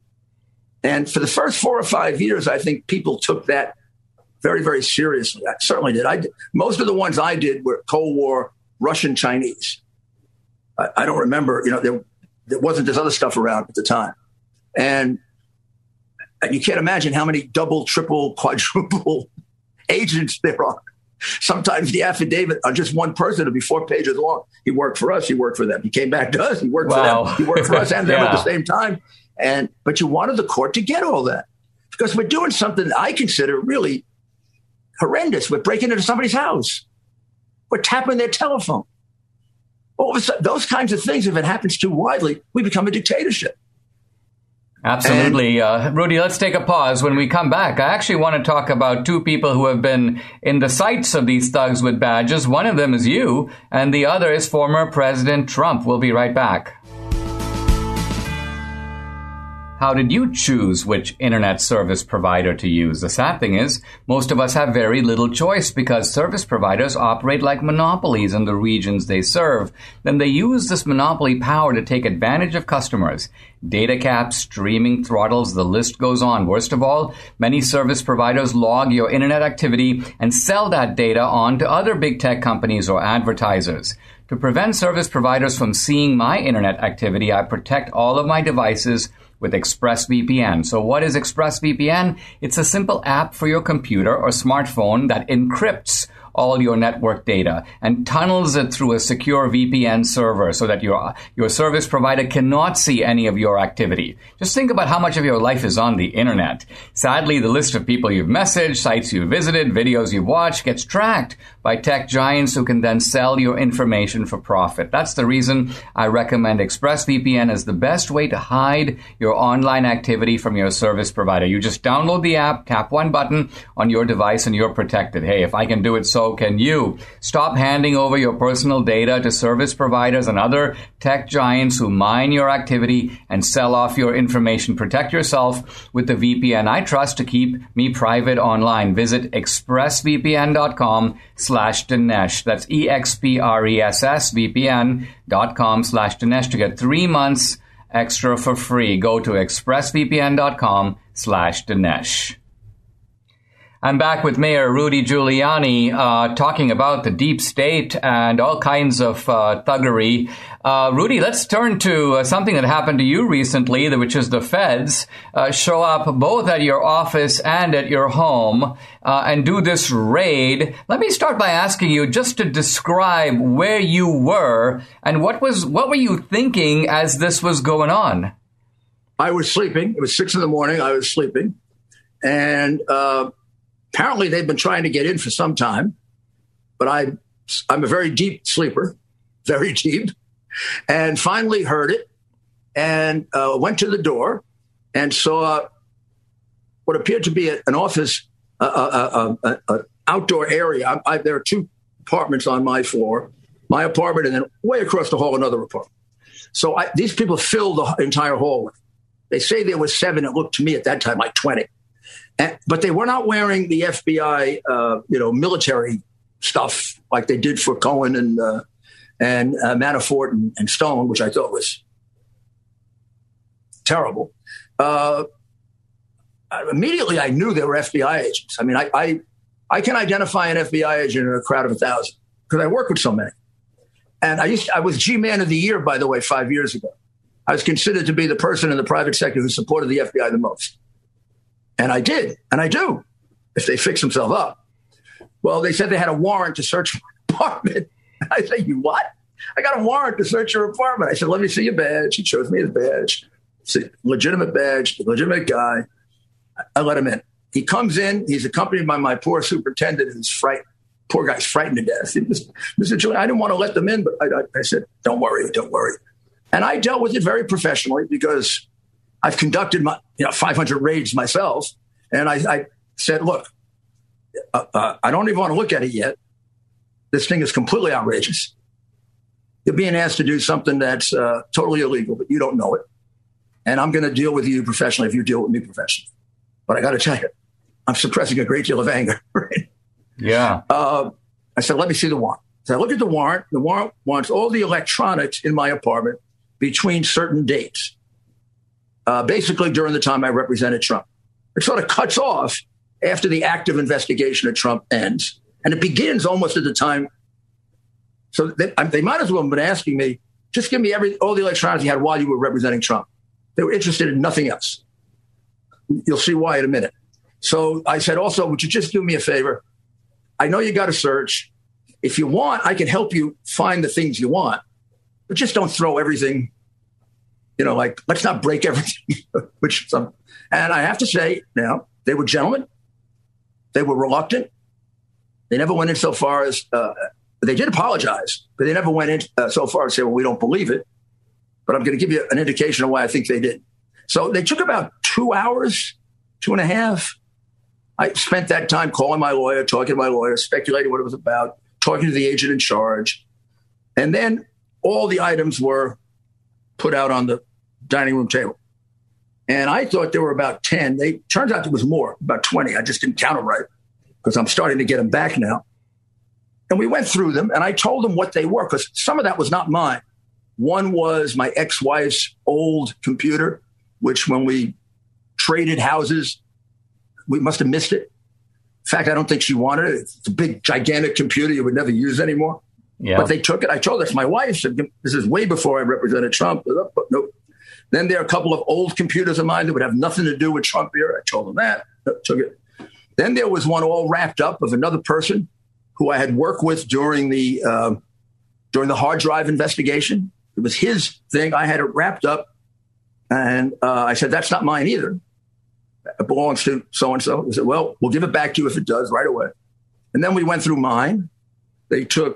And for the first four or five years, I think people took that very, very seriously. I certainly did. I did. Most of the ones I did were Cold War, Russian, Chinese. I, I don't remember, you know, there, there wasn't this other stuff around at the time. And you can't imagine how many double, triple, quadruple agents there are. Sometimes the affidavit on just one person will be four pages long. He worked for us. He worked for them. He came back to us. He worked wow. for them. He worked for us and them yeah. at the same time. And but you wanted the court to get all that, because we're doing something that I consider really horrendous. We're breaking into somebody's house. We're tapping their telephone. All of a sudden, those kinds of things, if it happens too widely, we become a dictatorship. Absolutely. Uh, Rudy, let's take a pause. When we come back, I actually want to talk about two people who have been in the sights of these thugs with badges. One of them is you, and the other is former President Trump. We'll be right back. How did you choose which internet service provider to use? The sad thing is, most of us have very little choice because service providers operate like monopolies in the regions they serve. Then they use this monopoly power to take advantage of customers. Data caps, streaming throttles, the list goes on. Worst of all, many service providers log your internet activity and sell that data on to other big tech companies or advertisers. To prevent service providers from seeing my internet activity, I protect all of my devices with ExpressVPN. So what is ExpressVPN? It's a simple app for your computer or smartphone that encrypts all your network data and tunnels it through a secure V P N server so that your your service provider cannot see any of your activity. Just think about how much of your life is on the internet. Sadly, the list of people you've messaged, sites you've visited, videos you've watched gets tracked by tech giants who can then sell your information for profit. That's the reason I recommend ExpressVPN as the best way to hide your online activity from your service provider. You just download the app, tap one button on your device, and you're protected. Hey, if I can do it, so so can you. Stop handing over your personal data to service providers and other tech giants who mine your activity and sell off your information. Protect yourself with the V P N I trust to keep me private online. Visit expressvpn.com slash Dinesh. That's E X P R E S S V P N dot com slash Dinesh to get three months extra for free. Go to expressvpn.com slash Dinesh. I'm back with Mayor Rudy Giuliani uh, talking about the deep state and all kinds of uh, thuggery. Uh, Rudy, let's turn to uh, something that happened to you recently, which is the feds uh, show up both at your office and at your home uh, and do this raid. Let me start by asking you just to describe where you were and what was what were you thinking as this was going on? I was sleeping. It was six in the morning. I was sleeping. And uh, apparently they've been trying to get in for some time. But I, I'm a very deep sleeper, very deep. And finally heard it and uh, went to the door and saw what appeared to be a, an office, an uh, uh, uh, uh, outdoor area. I, I, there are two apartments on my floor, my apartment, and then way across the hall, another apartment. So I, these people filled the entire hallway. They say there was seven. It looked to me at that time like twenty. And, but they were not wearing the F B I, uh, you know, military stuff like they did for Cohen and uh, and uh, Manafort and, and Stone, which I thought was terrible. Uh, immediately, I knew they were F B I agents. I mean, I, I I can identify an F B I agent in a crowd of a thousand because I work with so many. And I used to, I was G-Man of the Year, by the way, five years ago. I was considered to be the person in the private sector who supported the F B I the most. And I did, and I do, if they fix themselves up. Well, they said they had a warrant to search my apartment. I said, you what? I got a warrant to search your apartment. I said, let me see your badge. He shows me his badge. It's a legitimate badge, legitimate guy. I let him in. He comes in. He's accompanied by my poor superintendent, who's frightened. Poor guy's frightened to death. Mister Giuliani, I didn't want to let them in, but I, I, I said, don't worry, don't worry. And I dealt with it very professionally because I've conducted my, you know, five hundred raids myself. And I, I said, look, uh, uh, I don't even want to look at it yet. This thing is completely outrageous. You're being asked to do something that's uh, totally illegal, but you don't know it. And I'm going to deal with you professionally if you deal with me professionally. But I got to tell you, I'm suppressing a great deal of anger. Right? Yeah. Uh, I said, let me see the warrant. So I look at the warrant. The warrant wants all the electronics in my apartment between certain dates. Uh, basically, during the time I represented Trump. It sort of cuts off after the active investigation of Trump ends. And it begins almost at the time. So they, they might as well have been asking me, just give me every all the electronics you had while you were representing Trump. They were interested in nothing else. You'll see why in a minute. So I said, also, would you just do me a favor? I know you got to search. If you want, I can help you find the things you want. But just don't throw everything. You know, like, let's not break everything. Which some, and I have to say, now, they were gentlemen. They were reluctant. They never went in so far as, uh, they did apologize, but they never went in uh, so far as say, well, we don't believe it. But I'm going to give you an indication of why I think they did. So they took about two hours, two and a half. I spent that time calling my lawyer, talking to my lawyer, speculating what it was about, talking to the agent in charge. And then all the items were put out on the dining room table. And I thought there were about ten. They turns out there was more, about twenty. I just didn't count them right because I'm starting to get them back now. And we went through them, and I told them what they were because some of that was not mine. One was my ex-wife's old computer, which when we traded houses, we must have missed it. In fact, I don't think she wanted it. It's a big, gigantic computer you would never use anymore. Yeah. But they took it. I told her, it's my wife. Said, this is way before I represented Trump. But nope. Then there are a couple of old computers of mine that would have nothing to do with Trump here. I told them that. Took it. Then there was one all wrapped up of another person who I had worked with during the uh, during the hard drive investigation. It was his thing. I had it wrapped up. And uh, I said, that's not mine either. It belongs to so-and-so. He said, well, we'll give it back to you if it does right away. And then we went through mine. They took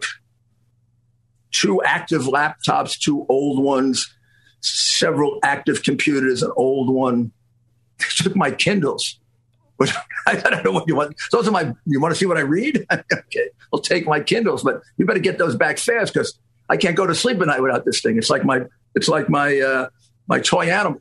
two active laptops, two old ones, several active computers, an old one. They took my Kindles. But I don't know what you want. Those are my, you want to see what I read? Okay, I'll take my Kindles, but you better get those back fast because I can't go to sleep at night without this thing. It's like my, it's like my, uh, my toy animal.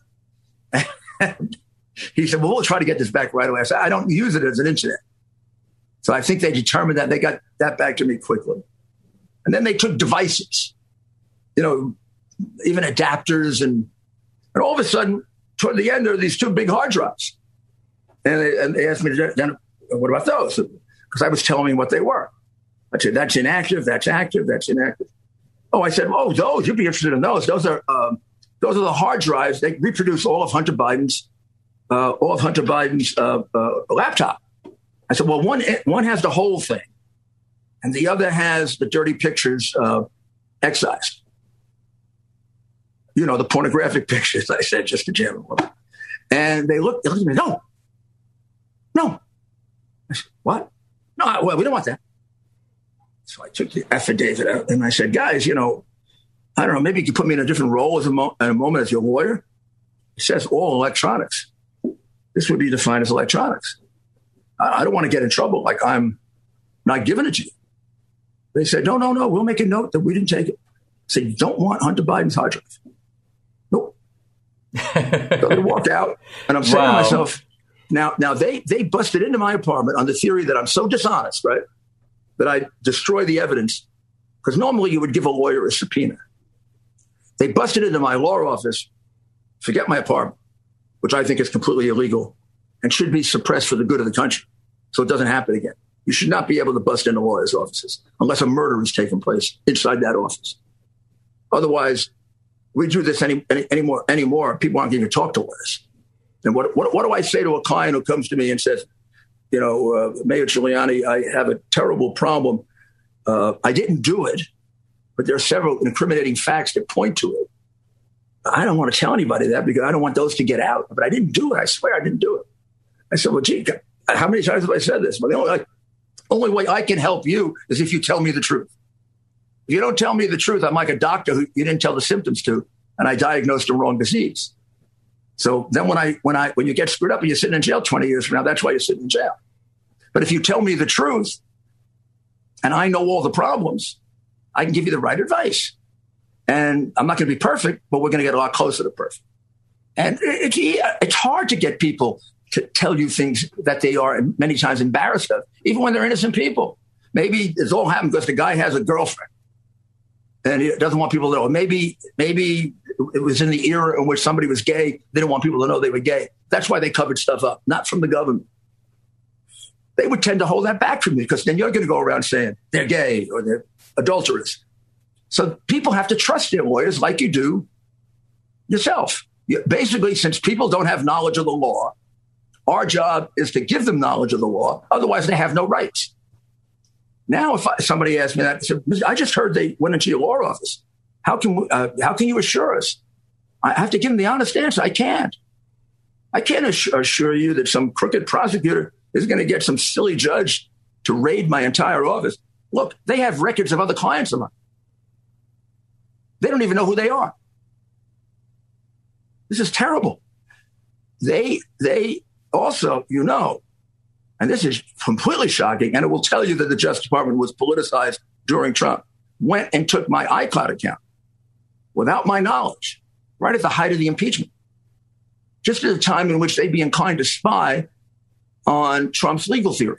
He said, well, we'll try to get this back right away. I said, I don't use it as an incident. So I think they determined that. They got that back to me quickly. And then they took devices, you know, even adapters. And, and all of a sudden, toward the end, there are these two big hard drives. And they, and they asked me, to, then, what about those? Because I was telling them what they were. I said, that's inactive, that's active, that's inactive. Oh, I said, oh, those, you'd be interested in those. Those are um, those are the hard drives. They reproduce all of Hunter Biden's, uh, all of Hunter Biden's uh, uh, laptop. I said, well, one one has the whole thing, and the other has the dirty pictures uh, excised. You know, the pornographic pictures, I said, just in general. And they looked, they looked at me, no, no. I said, what? No, well, we don't want that. So I took the affidavit out and I said, guys, you know, I don't know, maybe you could put me in a different role as a, mo- in a moment as your lawyer. It says all electronics. This would be defined as electronics. I, I don't want to get in trouble like I'm not giving it to you. They said, no, no, no, we'll make a note that we didn't take it. I said, you don't want Hunter Biden's hard drive. Nope. So they walked out and I'm saying wow. to myself, now, now they, they busted into my apartment on the theory that I'm so dishonest, right? That I destroy the evidence, because normally you would give a lawyer a subpoena. They busted into my law office, forget my apartment, which I think is completely illegal and should be suppressed for the good of the country so it doesn't happen again. You should not be able to bust into lawyers' offices unless a murder has taken place inside that office. Otherwise, we do this any, any, anymore, anymore. People aren't going to talk to lawyers. And what, what, what do I say to a client who comes to me and says, you know, uh, Mayor Giuliani, I have a terrible problem. Uh, I didn't do it, but there are several incriminating facts that point to it. I don't want to tell anybody that because I don't want those to get out. But I didn't do it. I swear I didn't do it. I said, well, gee, how many times have I said this? But the only, like, only way I can help you is if you tell me the truth. If you don't tell me the truth, I'm like a doctor who you didn't tell the symptoms to, and I diagnosed the wrong disease. So then when I when I when you get screwed up and you're sitting in jail twenty years from now, that's why you're sitting in jail. But if you tell me the truth and I know all the problems, I can give you the right advice. And I'm not going to be perfect, but we're going to get a lot closer to perfect. And it's it's hard to get people to tell you things that they are many times embarrassed of, even when they're innocent people. Maybe it's all happened because the guy has a girlfriend and he doesn't want people to know. Maybe maybe it was in the era in which somebody was gay. They didn't want people to know they were gay. That's why they covered stuff up, not from the government. They would tend to hold that back from me because then you're going to go around saying they're gay or they're adulterous. So people have to trust their lawyers like you do yourself. Basically, since people don't have knowledge of the law, our job is to give them knowledge of the law. Otherwise, they have no rights. Now, if I, somebody asks me that, I, said, I just heard they went into your law office. How can we, uh, how can you assure us? I have to give them the honest answer. I can't. I can't assure, assure you that some crooked prosecutor is going to get some silly judge to raid my entire office. Look, they have records of other clients of mine. They don't even know who they are. This is terrible. They they also, you know, and this is completely shocking, and it will tell you that the Justice Department was politicized during Trump, went and took my iCloud account without my knowledge, right at the height of the impeachment, just at a time in which they'd be inclined to spy on Trump's legal theory.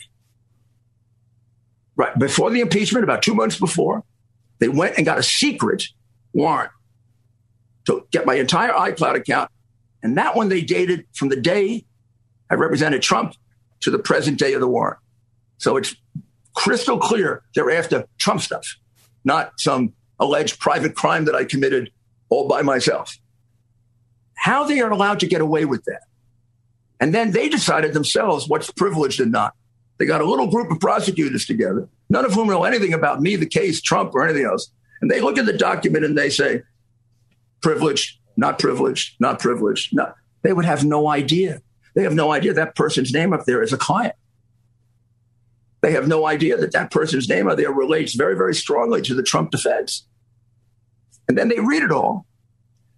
Right before the impeachment, about two months before, they went and got a secret warrant to get my entire iCloud account. And that one they dated from the day I represented Trump to the present day of the warrant. So it's crystal clear they're after Trump stuff, not some alleged private crime that I committed all by myself. How they are allowed to get away with that. And then they decided themselves what's privileged and not. They got a little group of prosecutors together, none of whom know anything about me, the case, Trump, or anything else. And they look at the document and they say, privileged, not privileged, not privileged. No, they would have no idea. They have no idea that person's name up there is a client. They have no idea that that person's name up there relates very, very strongly to the Trump defense. And then they read it all.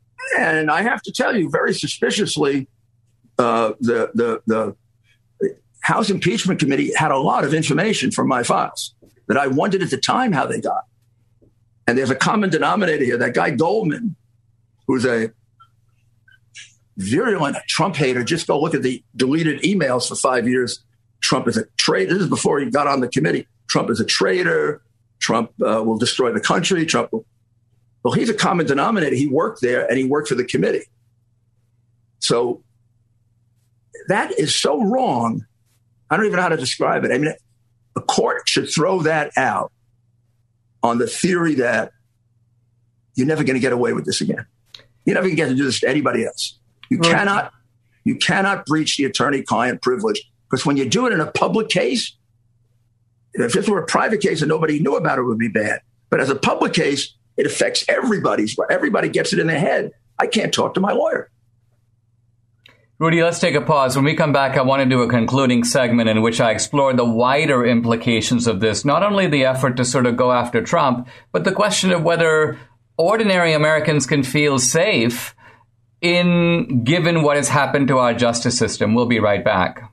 And I have to tell you, very suspiciously, uh, the, the, the, House Impeachment Committee had a lot of information from my files that I wondered at the time how they got. And there's a common denominator here. That guy Goldman, who's a virulent Trump hater, just go look at the deleted emails for five years. Trump is a traitor. This is before he got on the committee. Trump is a traitor. Trump uh, will destroy the country. Trump will. Well, he's a common denominator. He worked there and he worked for the committee. So that is so wrong. I don't even know how to describe it. I mean, a court should throw that out on the theory that you're never going to get away with this again. You're never going to get to do this to anybody else. You right. cannot, you cannot breach the attorney-client privilege, because when you do it in a public case, if this were a private case and nobody knew about it, it would be bad. But as a public case, it affects everybody's. Everybody gets it in their head. I can't talk to my lawyer. Rudy, let's take a pause. When we come back, I want to do a concluding segment in which I explore the wider implications of this, not only the effort to sort of go after Trump, but the question of whether ordinary Americans can feel safe in given what has happened to our justice system. We'll be right back.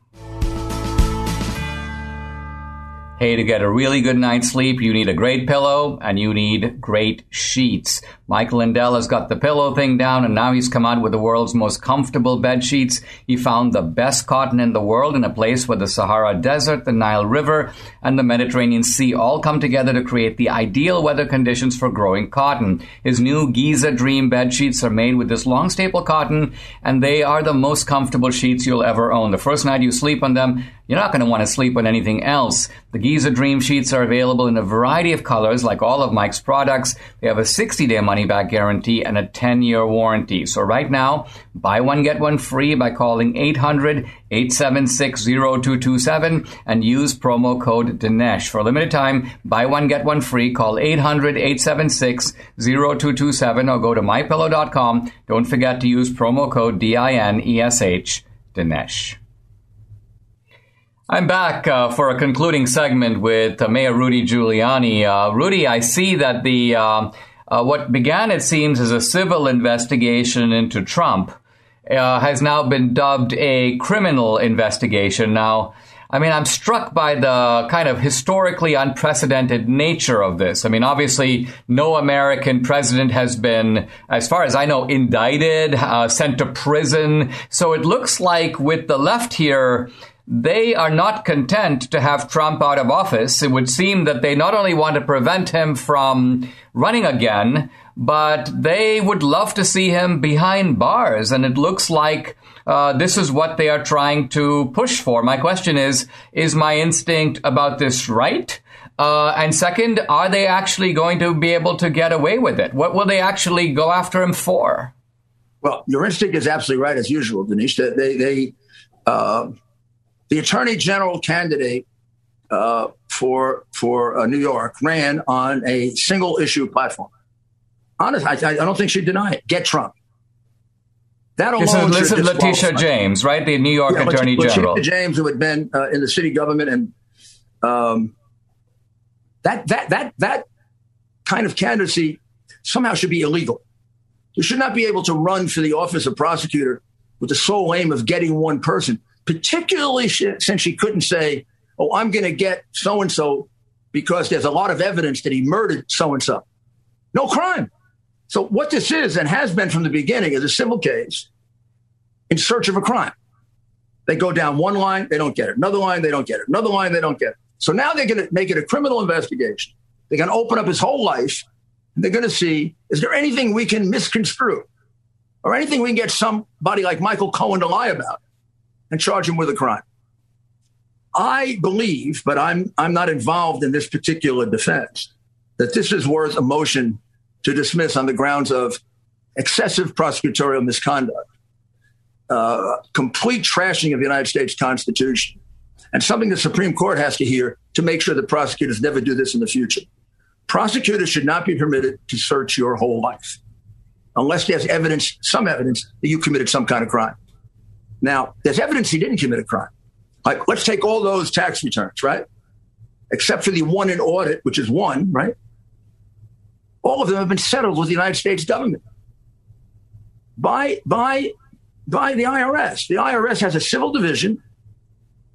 Hey, to get a really good night's sleep, you need a great pillow and you need great sheets. Mike Lindell has got the pillow thing down, and now he's come out with the world's most comfortable bed sheets. He found the best cotton in the world in a place where the Sahara Desert, the Nile River, and the Mediterranean Sea all come together to create the ideal weather conditions for growing cotton. His new Giza Dream bed sheets are made with this long staple cotton, and they are the most comfortable sheets you'll ever own. The first night you sleep on them, you're not going to want to sleep on anything else. The Giza Dream sheets are available in a variety of colors, like all of Mike's products. They have a sixty-day money-back guarantee and a ten-year warranty. So right now, buy one, get one free by calling eight hundred, eight seven six, zero two two seven and use promo code Dinesh. For a limited time, buy one, get one free. Call eight hundred, eight seven six, zero two two seven or go to my pillow dot com. Don't forget to use promo code D I N E S H, Dinesh. I'm back uh, for a concluding segment with uh, Mayor Rudy Giuliani. Uh, Rudy, I see that the uh, uh, what began, it seems, as a civil investigation into Trump uh, has now been dubbed a criminal investigation. Now, I mean, I'm struck by the kind of historically unprecedented nature of this. I mean, obviously, no American president has been, as far as I know, indicted, uh, sent to prison. So it looks like with the left here, they are not content to have Trump out of office. It would seem that they not only want to prevent him from running again, but they would love to see him behind bars. And it looks like uh, this is what they are trying to push for. My question is, is my instinct about this right? Uh, and second, are they actually going to be able to get away with it? What will they actually go after him for? Well, your instinct is absolutely right, as usual, Dinesh. They, they, uh, the attorney general candidate uh, for for uh, New York ran on a single issue platform. Honestly, I, I don't think she'd deny it. Get Trump. That alone. This is Letitia James, right? The New York yeah, Attorney Letitia General. Letitia James, who had been uh, in the city government, and um, that that that that kind of candidacy somehow should be illegal. You should not be able to run for the office of prosecutor with the sole aim of getting one person. Particularly since she couldn't say, oh, I'm going to get so-and-so because there's a lot of evidence that he murdered so-and-so. No crime. So what this is and has been from the beginning is a civil case in search of a crime. They go down one line, they don't get it. Another line, they don't get it. Another line, they don't get it. So now they're going to make it a criminal investigation. They're going to open up his whole life. And they're going to see, is there anything we can misconstrue or anything we can get somebody like Michael Cohen to lie about and charge him with a crime? I believe, but I'm I'm not involved in this particular defense, that this is worth a motion to dismiss on the grounds of excessive prosecutorial misconduct, uh, complete trashing of the United States Constitution, and something the Supreme Court has to hear to make sure that prosecutors never do this in the future. Prosecutors should not be permitted to search your whole life unless there's evidence, some evidence, that you committed some kind of crime. Now, there's evidence he didn't commit a crime. Like, let's take all those tax returns, right? Except for the one in audit, which is one, right? All of them have been settled with the United States government by, by, by the I R S. The I R S has a civil division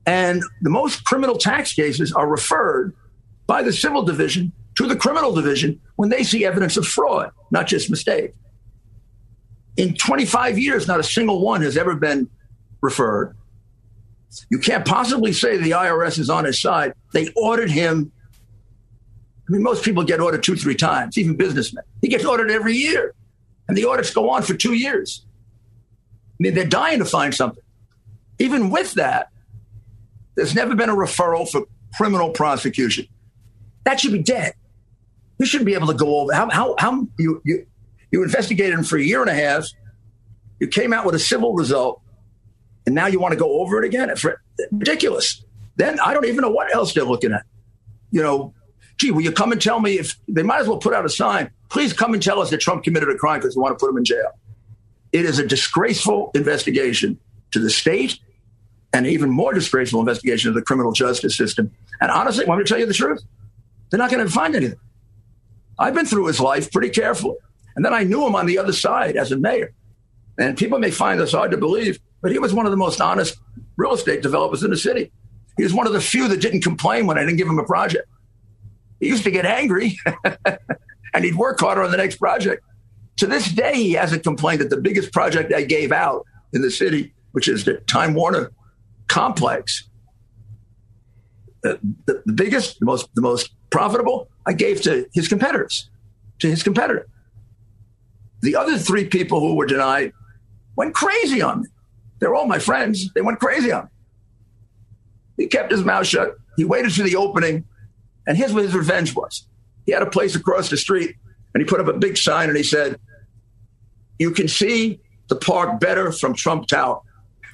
And the most criminal tax cases are referred by the civil division to the criminal division when they see evidence of fraud, not just mistake. In twenty-five years, not a single one has ever been referred. You can't possibly say the I R S is on his side. They audit him. I mean, most people get audited two, three times, even businessmen. He gets audited every year, and the audits go on for two years. I mean, they're dying to find something. Even with that, there's never been a referral for criminal prosecution. That should be dead. You shouldn't be able to go over. How, how, how you, you, you investigated him for a year and a half. You came out with a civil result, and now you want to go over it again? It's ridiculous. Then I don't even know what else they're looking at. You know, gee, will you come and tell me if they might as well put out a sign? Please come and tell us that Trump committed a crime because we want to put him in jail. It is a disgraceful investigation to the state and even more disgraceful investigation of the criminal justice system. And honestly, want me to tell you the truth? They're not going to find anything. I've been through his life pretty carefully. And then I knew him on the other side as a mayor. And people may find this hard to believe, but he was one of the most honest real estate developers in the city. He was one of the few that didn't complain when I didn't give him a project. He used to get angry, and he'd work harder on the next project. To this day, he hasn't complained that the biggest project I gave out in the city, which is the Time Warner complex, the, the, the biggest, the most, the most profitable, I gave to his competitors, to his competitor. The other three people who were denied went crazy on me. They're all my friends. They went crazy on me. He kept his mouth shut. He waited for the opening, and here's what his revenge was. He had a place across the street, and he put up a big sign, and he said, "You can see the park better from Trump Tower."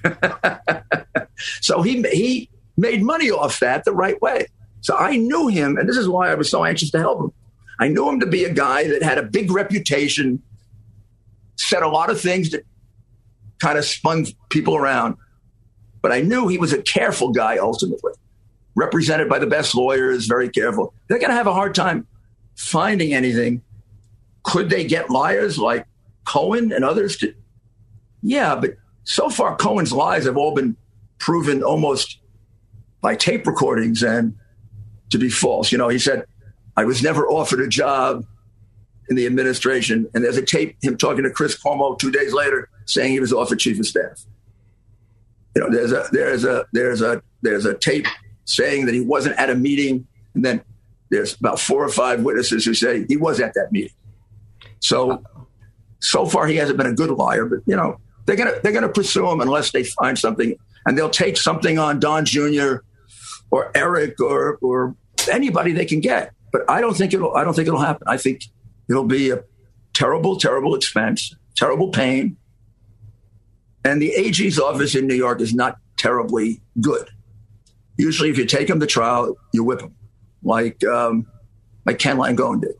So he he made money off that the right way. So I knew him, and this is why I was so anxious to help him. I knew him to be a guy that had a big reputation, said a lot of things that kind of spun people around. But I knew he was a careful guy ultimately, represented by the best lawyers, very careful. They're going to have a hard time finding anything. Could they get liars like Cohen and others? To, yeah, but so far Cohen's lies have all been proven almost by tape recordings and to be false. You know, he said, "I was never offered a job in the administration." And there's a tape, him talking to Chris Cuomo two days later, saying he was offered chief of staff. You know, there's a there's a there's a there's a tape saying that he wasn't at a meeting, and then there's about four or five witnesses who say he was at that meeting. So, so far he hasn't been a good liar, but you know they're gonna they're gonna pursue him unless they find something, and they'll take something on Don Junior or Eric or or anybody they can get. But I don't think it'll I don't think it'll happen. I think it'll be a terrible, terrible expense, terrible pain. And the A G's office in New York is not terribly good. Usually, if you take him to trial, you whip him, like um, like Ken Langone did.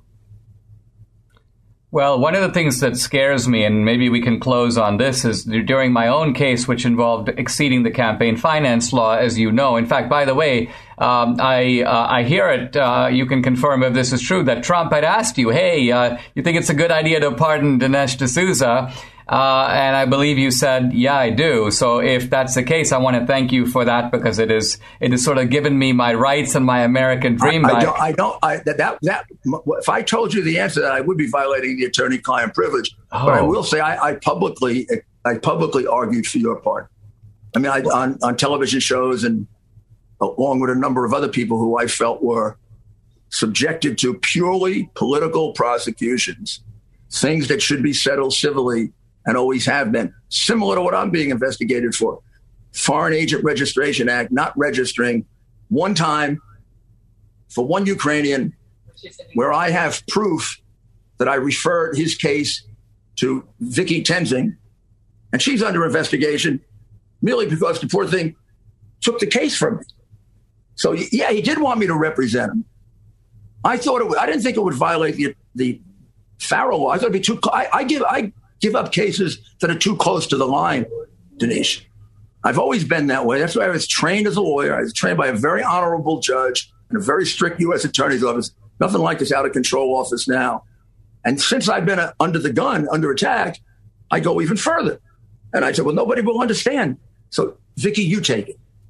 Well, one of the things that scares me, and maybe we can close on this, is during my own case, which involved exceeding the campaign finance law, as you know. In fact, by the way, um, I uh, I hear it, uh, you can confirm if this is true, that Trump had asked you, hey, uh, you think it's a good idea to pardon Dinesh D'Souza? Uh, and I believe you said, yeah, I do. So if that's the case, I want to thank you for that, because it is it has sort of given me my rights and my American dream I, back. I don't, I don't I, that, that, that, if I told you the answer to that, I would be violating the attorney-client privilege. Oh. But I will say I, I publicly I publicly argued for your part. I mean, I, on, on television shows and along with a number of other people who I felt were subjected to purely political prosecutions, things that should be settled civilly and always have been, similar to what I'm being investigated for. Foreign Agent Registration Act, not registering one time for one Ukrainian, where I have proof that I referred his case to Vicky Tenzing, and she's under investigation merely because the poor thing took the case from me. So, yeah, he did want me to represent him. I thought it would, I didn't think it would violate the, the Farrow law. I thought it'd be too, I, I give, I, give up cases that are too close to the line, Dinesh. I've always been that way. That's why I was trained as a lawyer. I was trained by a very honorable judge in a very strict U S attorney's office. Nothing like this out-of-control office now. And since I've been uh, under the gun, under attack, I go even further. And I said, well, nobody will understand. So, Vicky, you take it.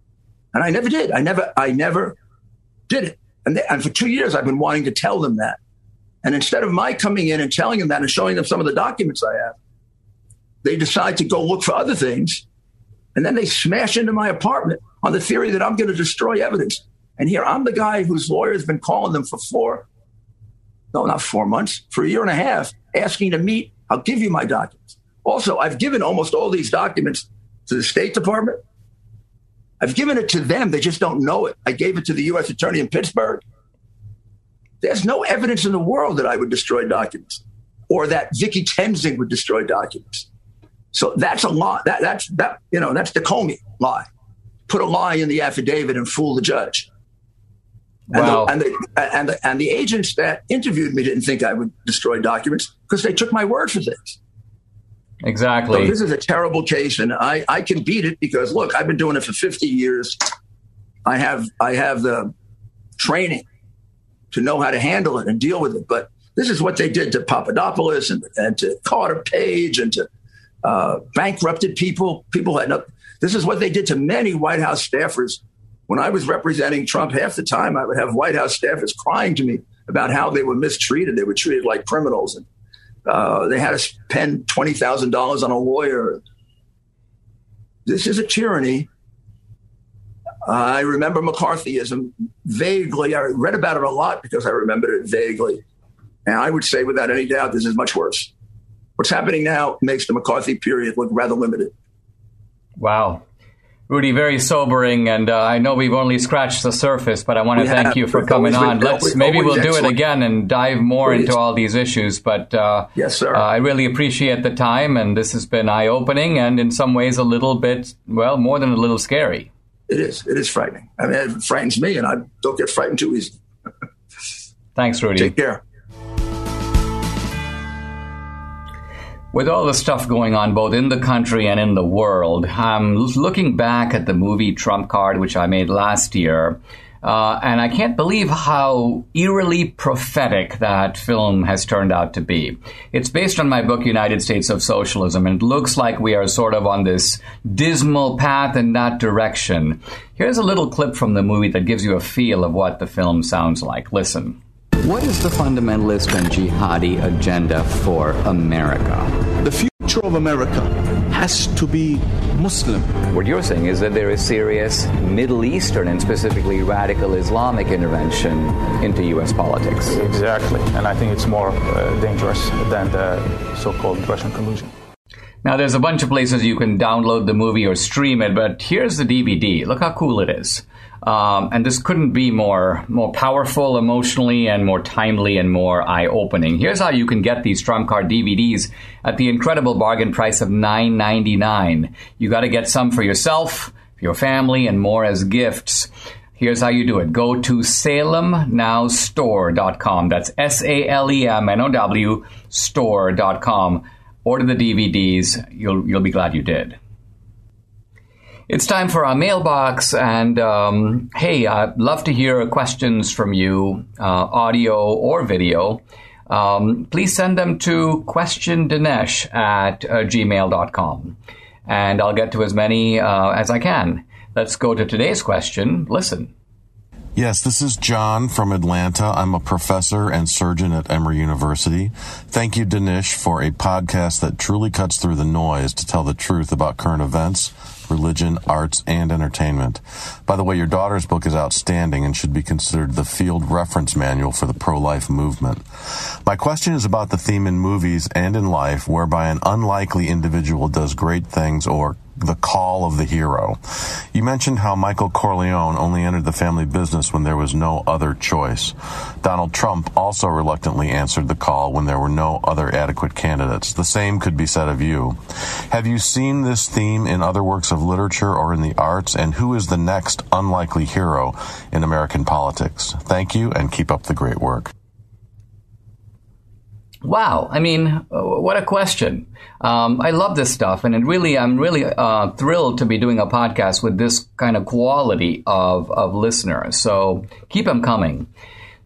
And I never did. I never, I never did it. And, they, and for two years, I've been wanting to tell them that. And instead of my coming in and telling them that and showing them some of the documents I have, they decide to go look for other things. And then they smash into my apartment on the theory that I'm going to destroy evidence. And here I'm the guy whose lawyer has been calling them for four, no, not four months, for a year and a half, asking to meet. I'll give you my documents. Also, I've given almost all these documents to the State Department. I've given it to them. They just don't know it. I gave it to the U S attorney in Pittsburgh. There's no evidence in the world that I would destroy documents or that Vicky Tenzing would destroy documents. So that's a lie. That, that's that, you know, that's the Comey lie. Put a lie in the affidavit and fool the judge. Wow. And the, and the, and the, and the agents that interviewed me didn't think I would destroy documents because they took my word for things. Exactly. So this is a terrible case, and I, I can beat it because, look, I've been doing it for fifty years. I have I have the training to know how to handle it and deal with it. But this is what they did to Papadopoulos and, and to Carter Page and to uh, bankrupted people. People had no. This is what they did to many White House staffers. When I was representing Trump, half the time I would have White House staffers crying to me about how they were mistreated. They were treated like criminals, and uh, they had to spend twenty thousand dollars on a lawyer. This is a tyranny. I remember McCarthyism vaguely. I read about it a lot because I remembered it vaguely. And I would say without any doubt, this is much worse. What's happening now makes the McCarthy period look rather limited. Wow. Rudy, very sobering, and uh, I know we've only scratched the surface, but I want to we thank have. you for We've coming on. Been, Let's always, maybe always we'll do excellent. it again and dive more Please. into all these issues. But uh, yes, sir. Uh, I really appreciate the time, and this has been eye-opening, and in some ways a little bit, well, more than a little scary. It is. It is frightening. I mean, it frightens me, and I don't get frightened too easily. Thanks, Rudy. Take care. With all the stuff going on both in the country and in the world, I'm looking back at the movie Trump Card, which I made last year, uh, and I can't believe how eerily prophetic that film has turned out to be. It's based on my book, United States of Socialism, and it looks like we are sort of on this dismal path in that direction. Here's a little clip from the movie that gives you a feel of what the film sounds like. Listen. What is the fundamentalist and jihadi agenda for America? The future of America has to be Muslim. What you're saying is that there is serious Middle Eastern and specifically radical Islamic intervention into U S politics. Exactly. And I think it's more uh, dangerous than the so-called Russian collusion. Now, there's a bunch of places you can download the movie or stream it, but here's the D V D. Look how cool it is. Um, and this couldn't be more more powerful emotionally and more timely and more eye-opening. Here's how you can get these Trump Card D V Ds at the incredible bargain price of nine ninety-nine. You got to get some for yourself, for your family, and more as gifts. Here's how you do it. Go to salem now store dot com. That's S A L E M N O W store dot com. Order the D V Ds. You'll you'll be glad you did. It's time for our mailbox, and um, hey, I'd love to hear questions from you, uh, audio or video. Um, please send them to question dinesh at uh, gmail dot com, and I'll get to as many uh, as I can. Let's go to today's question. Listen. Yes, this is John from Atlanta. I'm a professor and surgeon at Emory University. Thank you, Dinesh, for a podcast that truly cuts through the noise to tell the truth about current events, religion, arts, and entertainment. By the way, your daughter's book is outstanding and should be considered the field reference manual for the pro-life movement. My question is about the theme in movies and in life whereby an unlikely individual does great things, or the call of the hero. You mentioned how Michael Corleone only entered the family business when there was no other choice. Donald Trump also reluctantly answered the call when there were no other adequate candidates. The same could be said of you. Have you seen this theme in other works of literature or in the arts? And who is the next unlikely hero in American politics? Thank you, and keep up the great work. Wow. I mean, what a question. Um, I love this stuff. And it really, I'm really uh, thrilled to be doing a podcast with this kind of quality of, of listeners. So keep them coming.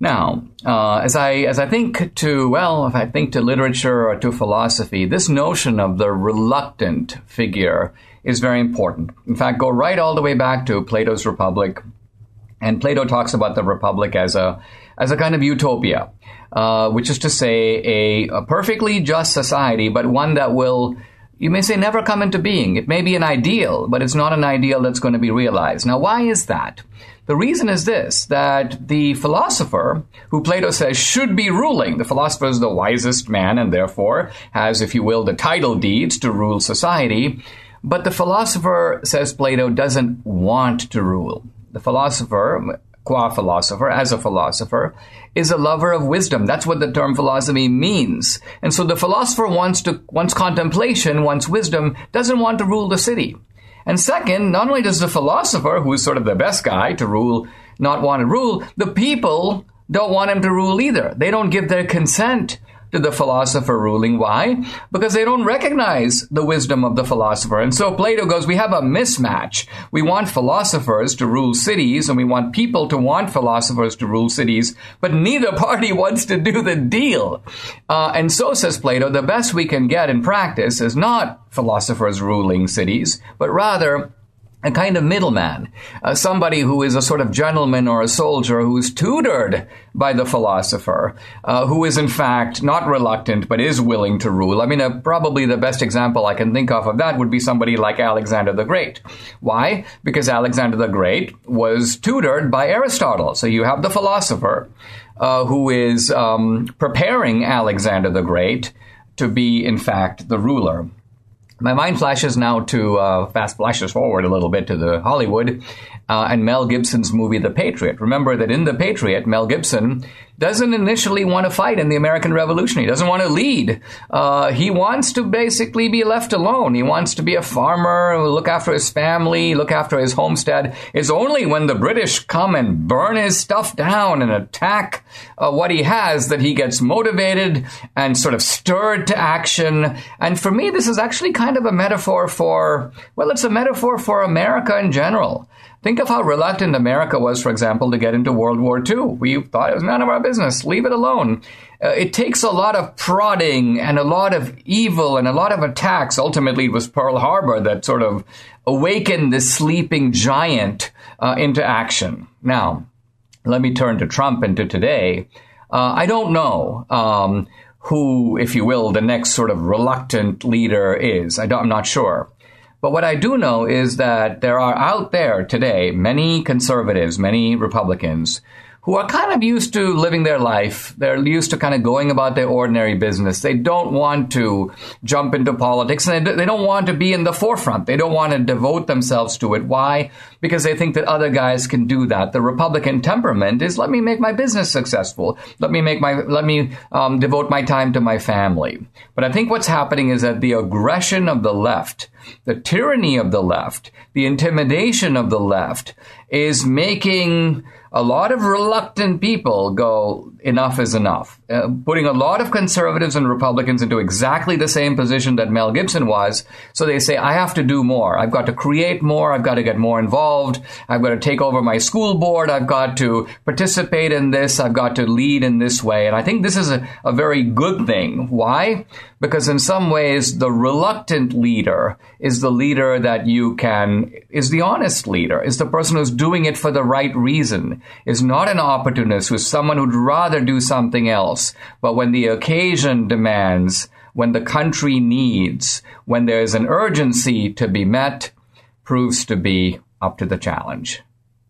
Now, uh, as I as I think to, well, if I think to literature or to philosophy, this notion of the reluctant figure is very important. In fact, go right all the way back to Plato's Republic, and Plato talks about the Republic as a as a kind of utopia, uh, which is to say a, a perfectly just society, but one that will, you may say, never come into being. It may be an ideal, but it's not an ideal that's going to be realized. Now, why is that? The reason is this, that the philosopher, who Plato says should be ruling, the philosopher is the wisest man and therefore has, if you will, the title deeds to rule society. But the philosopher, says Plato, doesn't want to rule. The philosopher, qua philosopher, as a philosopher, is a lover of wisdom. That's what the term philosophy means. And so the philosopher wants to, wants contemplation, wants wisdom, doesn't want to rule the city. And second, not only does the philosopher, who's sort of the best guy to rule, not want to rule, the people don't want him to rule either. They don't give their consent to the philosopher ruling. Why? Because they don't recognize the wisdom of the philosopher. And so Plato goes, we have a mismatch. We want philosophers to rule cities, and we want people to want philosophers to rule cities, but neither party wants to do the deal. Uh, and so, says Plato, the best we can get in practice is not philosophers ruling cities, but rather a kind of middleman, uh, somebody who is a sort of gentleman or a soldier who is tutored by the philosopher, uh, who is in fact not reluctant but is willing to rule. I mean, uh, probably the best example I can think of of that would be somebody like Alexander the Great. Why? Because Alexander the Great was tutored by Aristotle. So you have the philosopher uh, who is um, preparing Alexander the Great to be, in fact, the ruler. My mind flashes now to, uh, fast flashes forward a little bit to the Hollywood uh, and Mel Gibson's movie, The Patriot. Remember that in The Patriot, Mel Gibson doesn't initially want to fight in the American Revolution. He doesn't want to lead. Uh, he wants to basically be left alone. He wants to be a farmer, look after his family, look after his homestead. It's only when the British come and burn his stuff down and attack uh, what he has that he gets motivated and sort of stirred to action. And for me, this is actually kind of a metaphor for, well, it's a metaphor for America in general. Think of how reluctant America was, for example, to get into World War Two. We thought it was none of our business. Leave it alone. Uh, it takes a lot of prodding and a lot of evil and a lot of attacks. Ultimately, it was Pearl Harbor that sort of awakened this sleeping giant uh, into action. Now, let me turn to Trump and to today. Uh, I don't know um, who, if you will, the next sort of reluctant leader is. I don't, I'm not sure. But what I do know is that there are out there today many conservatives, many Republicans, who are kind of used to living their life. They're used to kind of going about their ordinary business. They don't want to jump into politics, and they don't want to be in the forefront. They don't want to devote themselves to it. Why? Because they think that other guys can do that. The Republican temperament is, let me make my business successful. Let me make my, let me um, devote my time to my family. But I think what's happening is that the aggression of the left, the tyranny of the left, the intimidation of the left is making a lot of reluctant people go, enough is enough. Uh, putting a lot of conservatives and Republicans into exactly the same position that Mel Gibson was. So they say, I have to do more. I've got to create more. I've got to get more involved. I've got to take over my school board. I've got to participate in this. I've got to lead in this way. And I think this is a, a very good thing. Why? Because in some ways, the reluctant leader is the leader that you can, is the honest leader, is the person who's doing it for the right reason, is not an opportunist, who's someone who'd rather do something else. But when the occasion demands, when the country needs, when there's an urgency to be met, proves to be up to the challenge.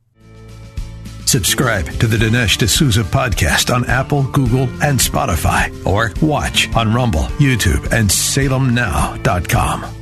Subscribe to the Dinesh D'Souza podcast on Apple, Google, and Spotify, or watch on Rumble, YouTube, and Salem Now dot com.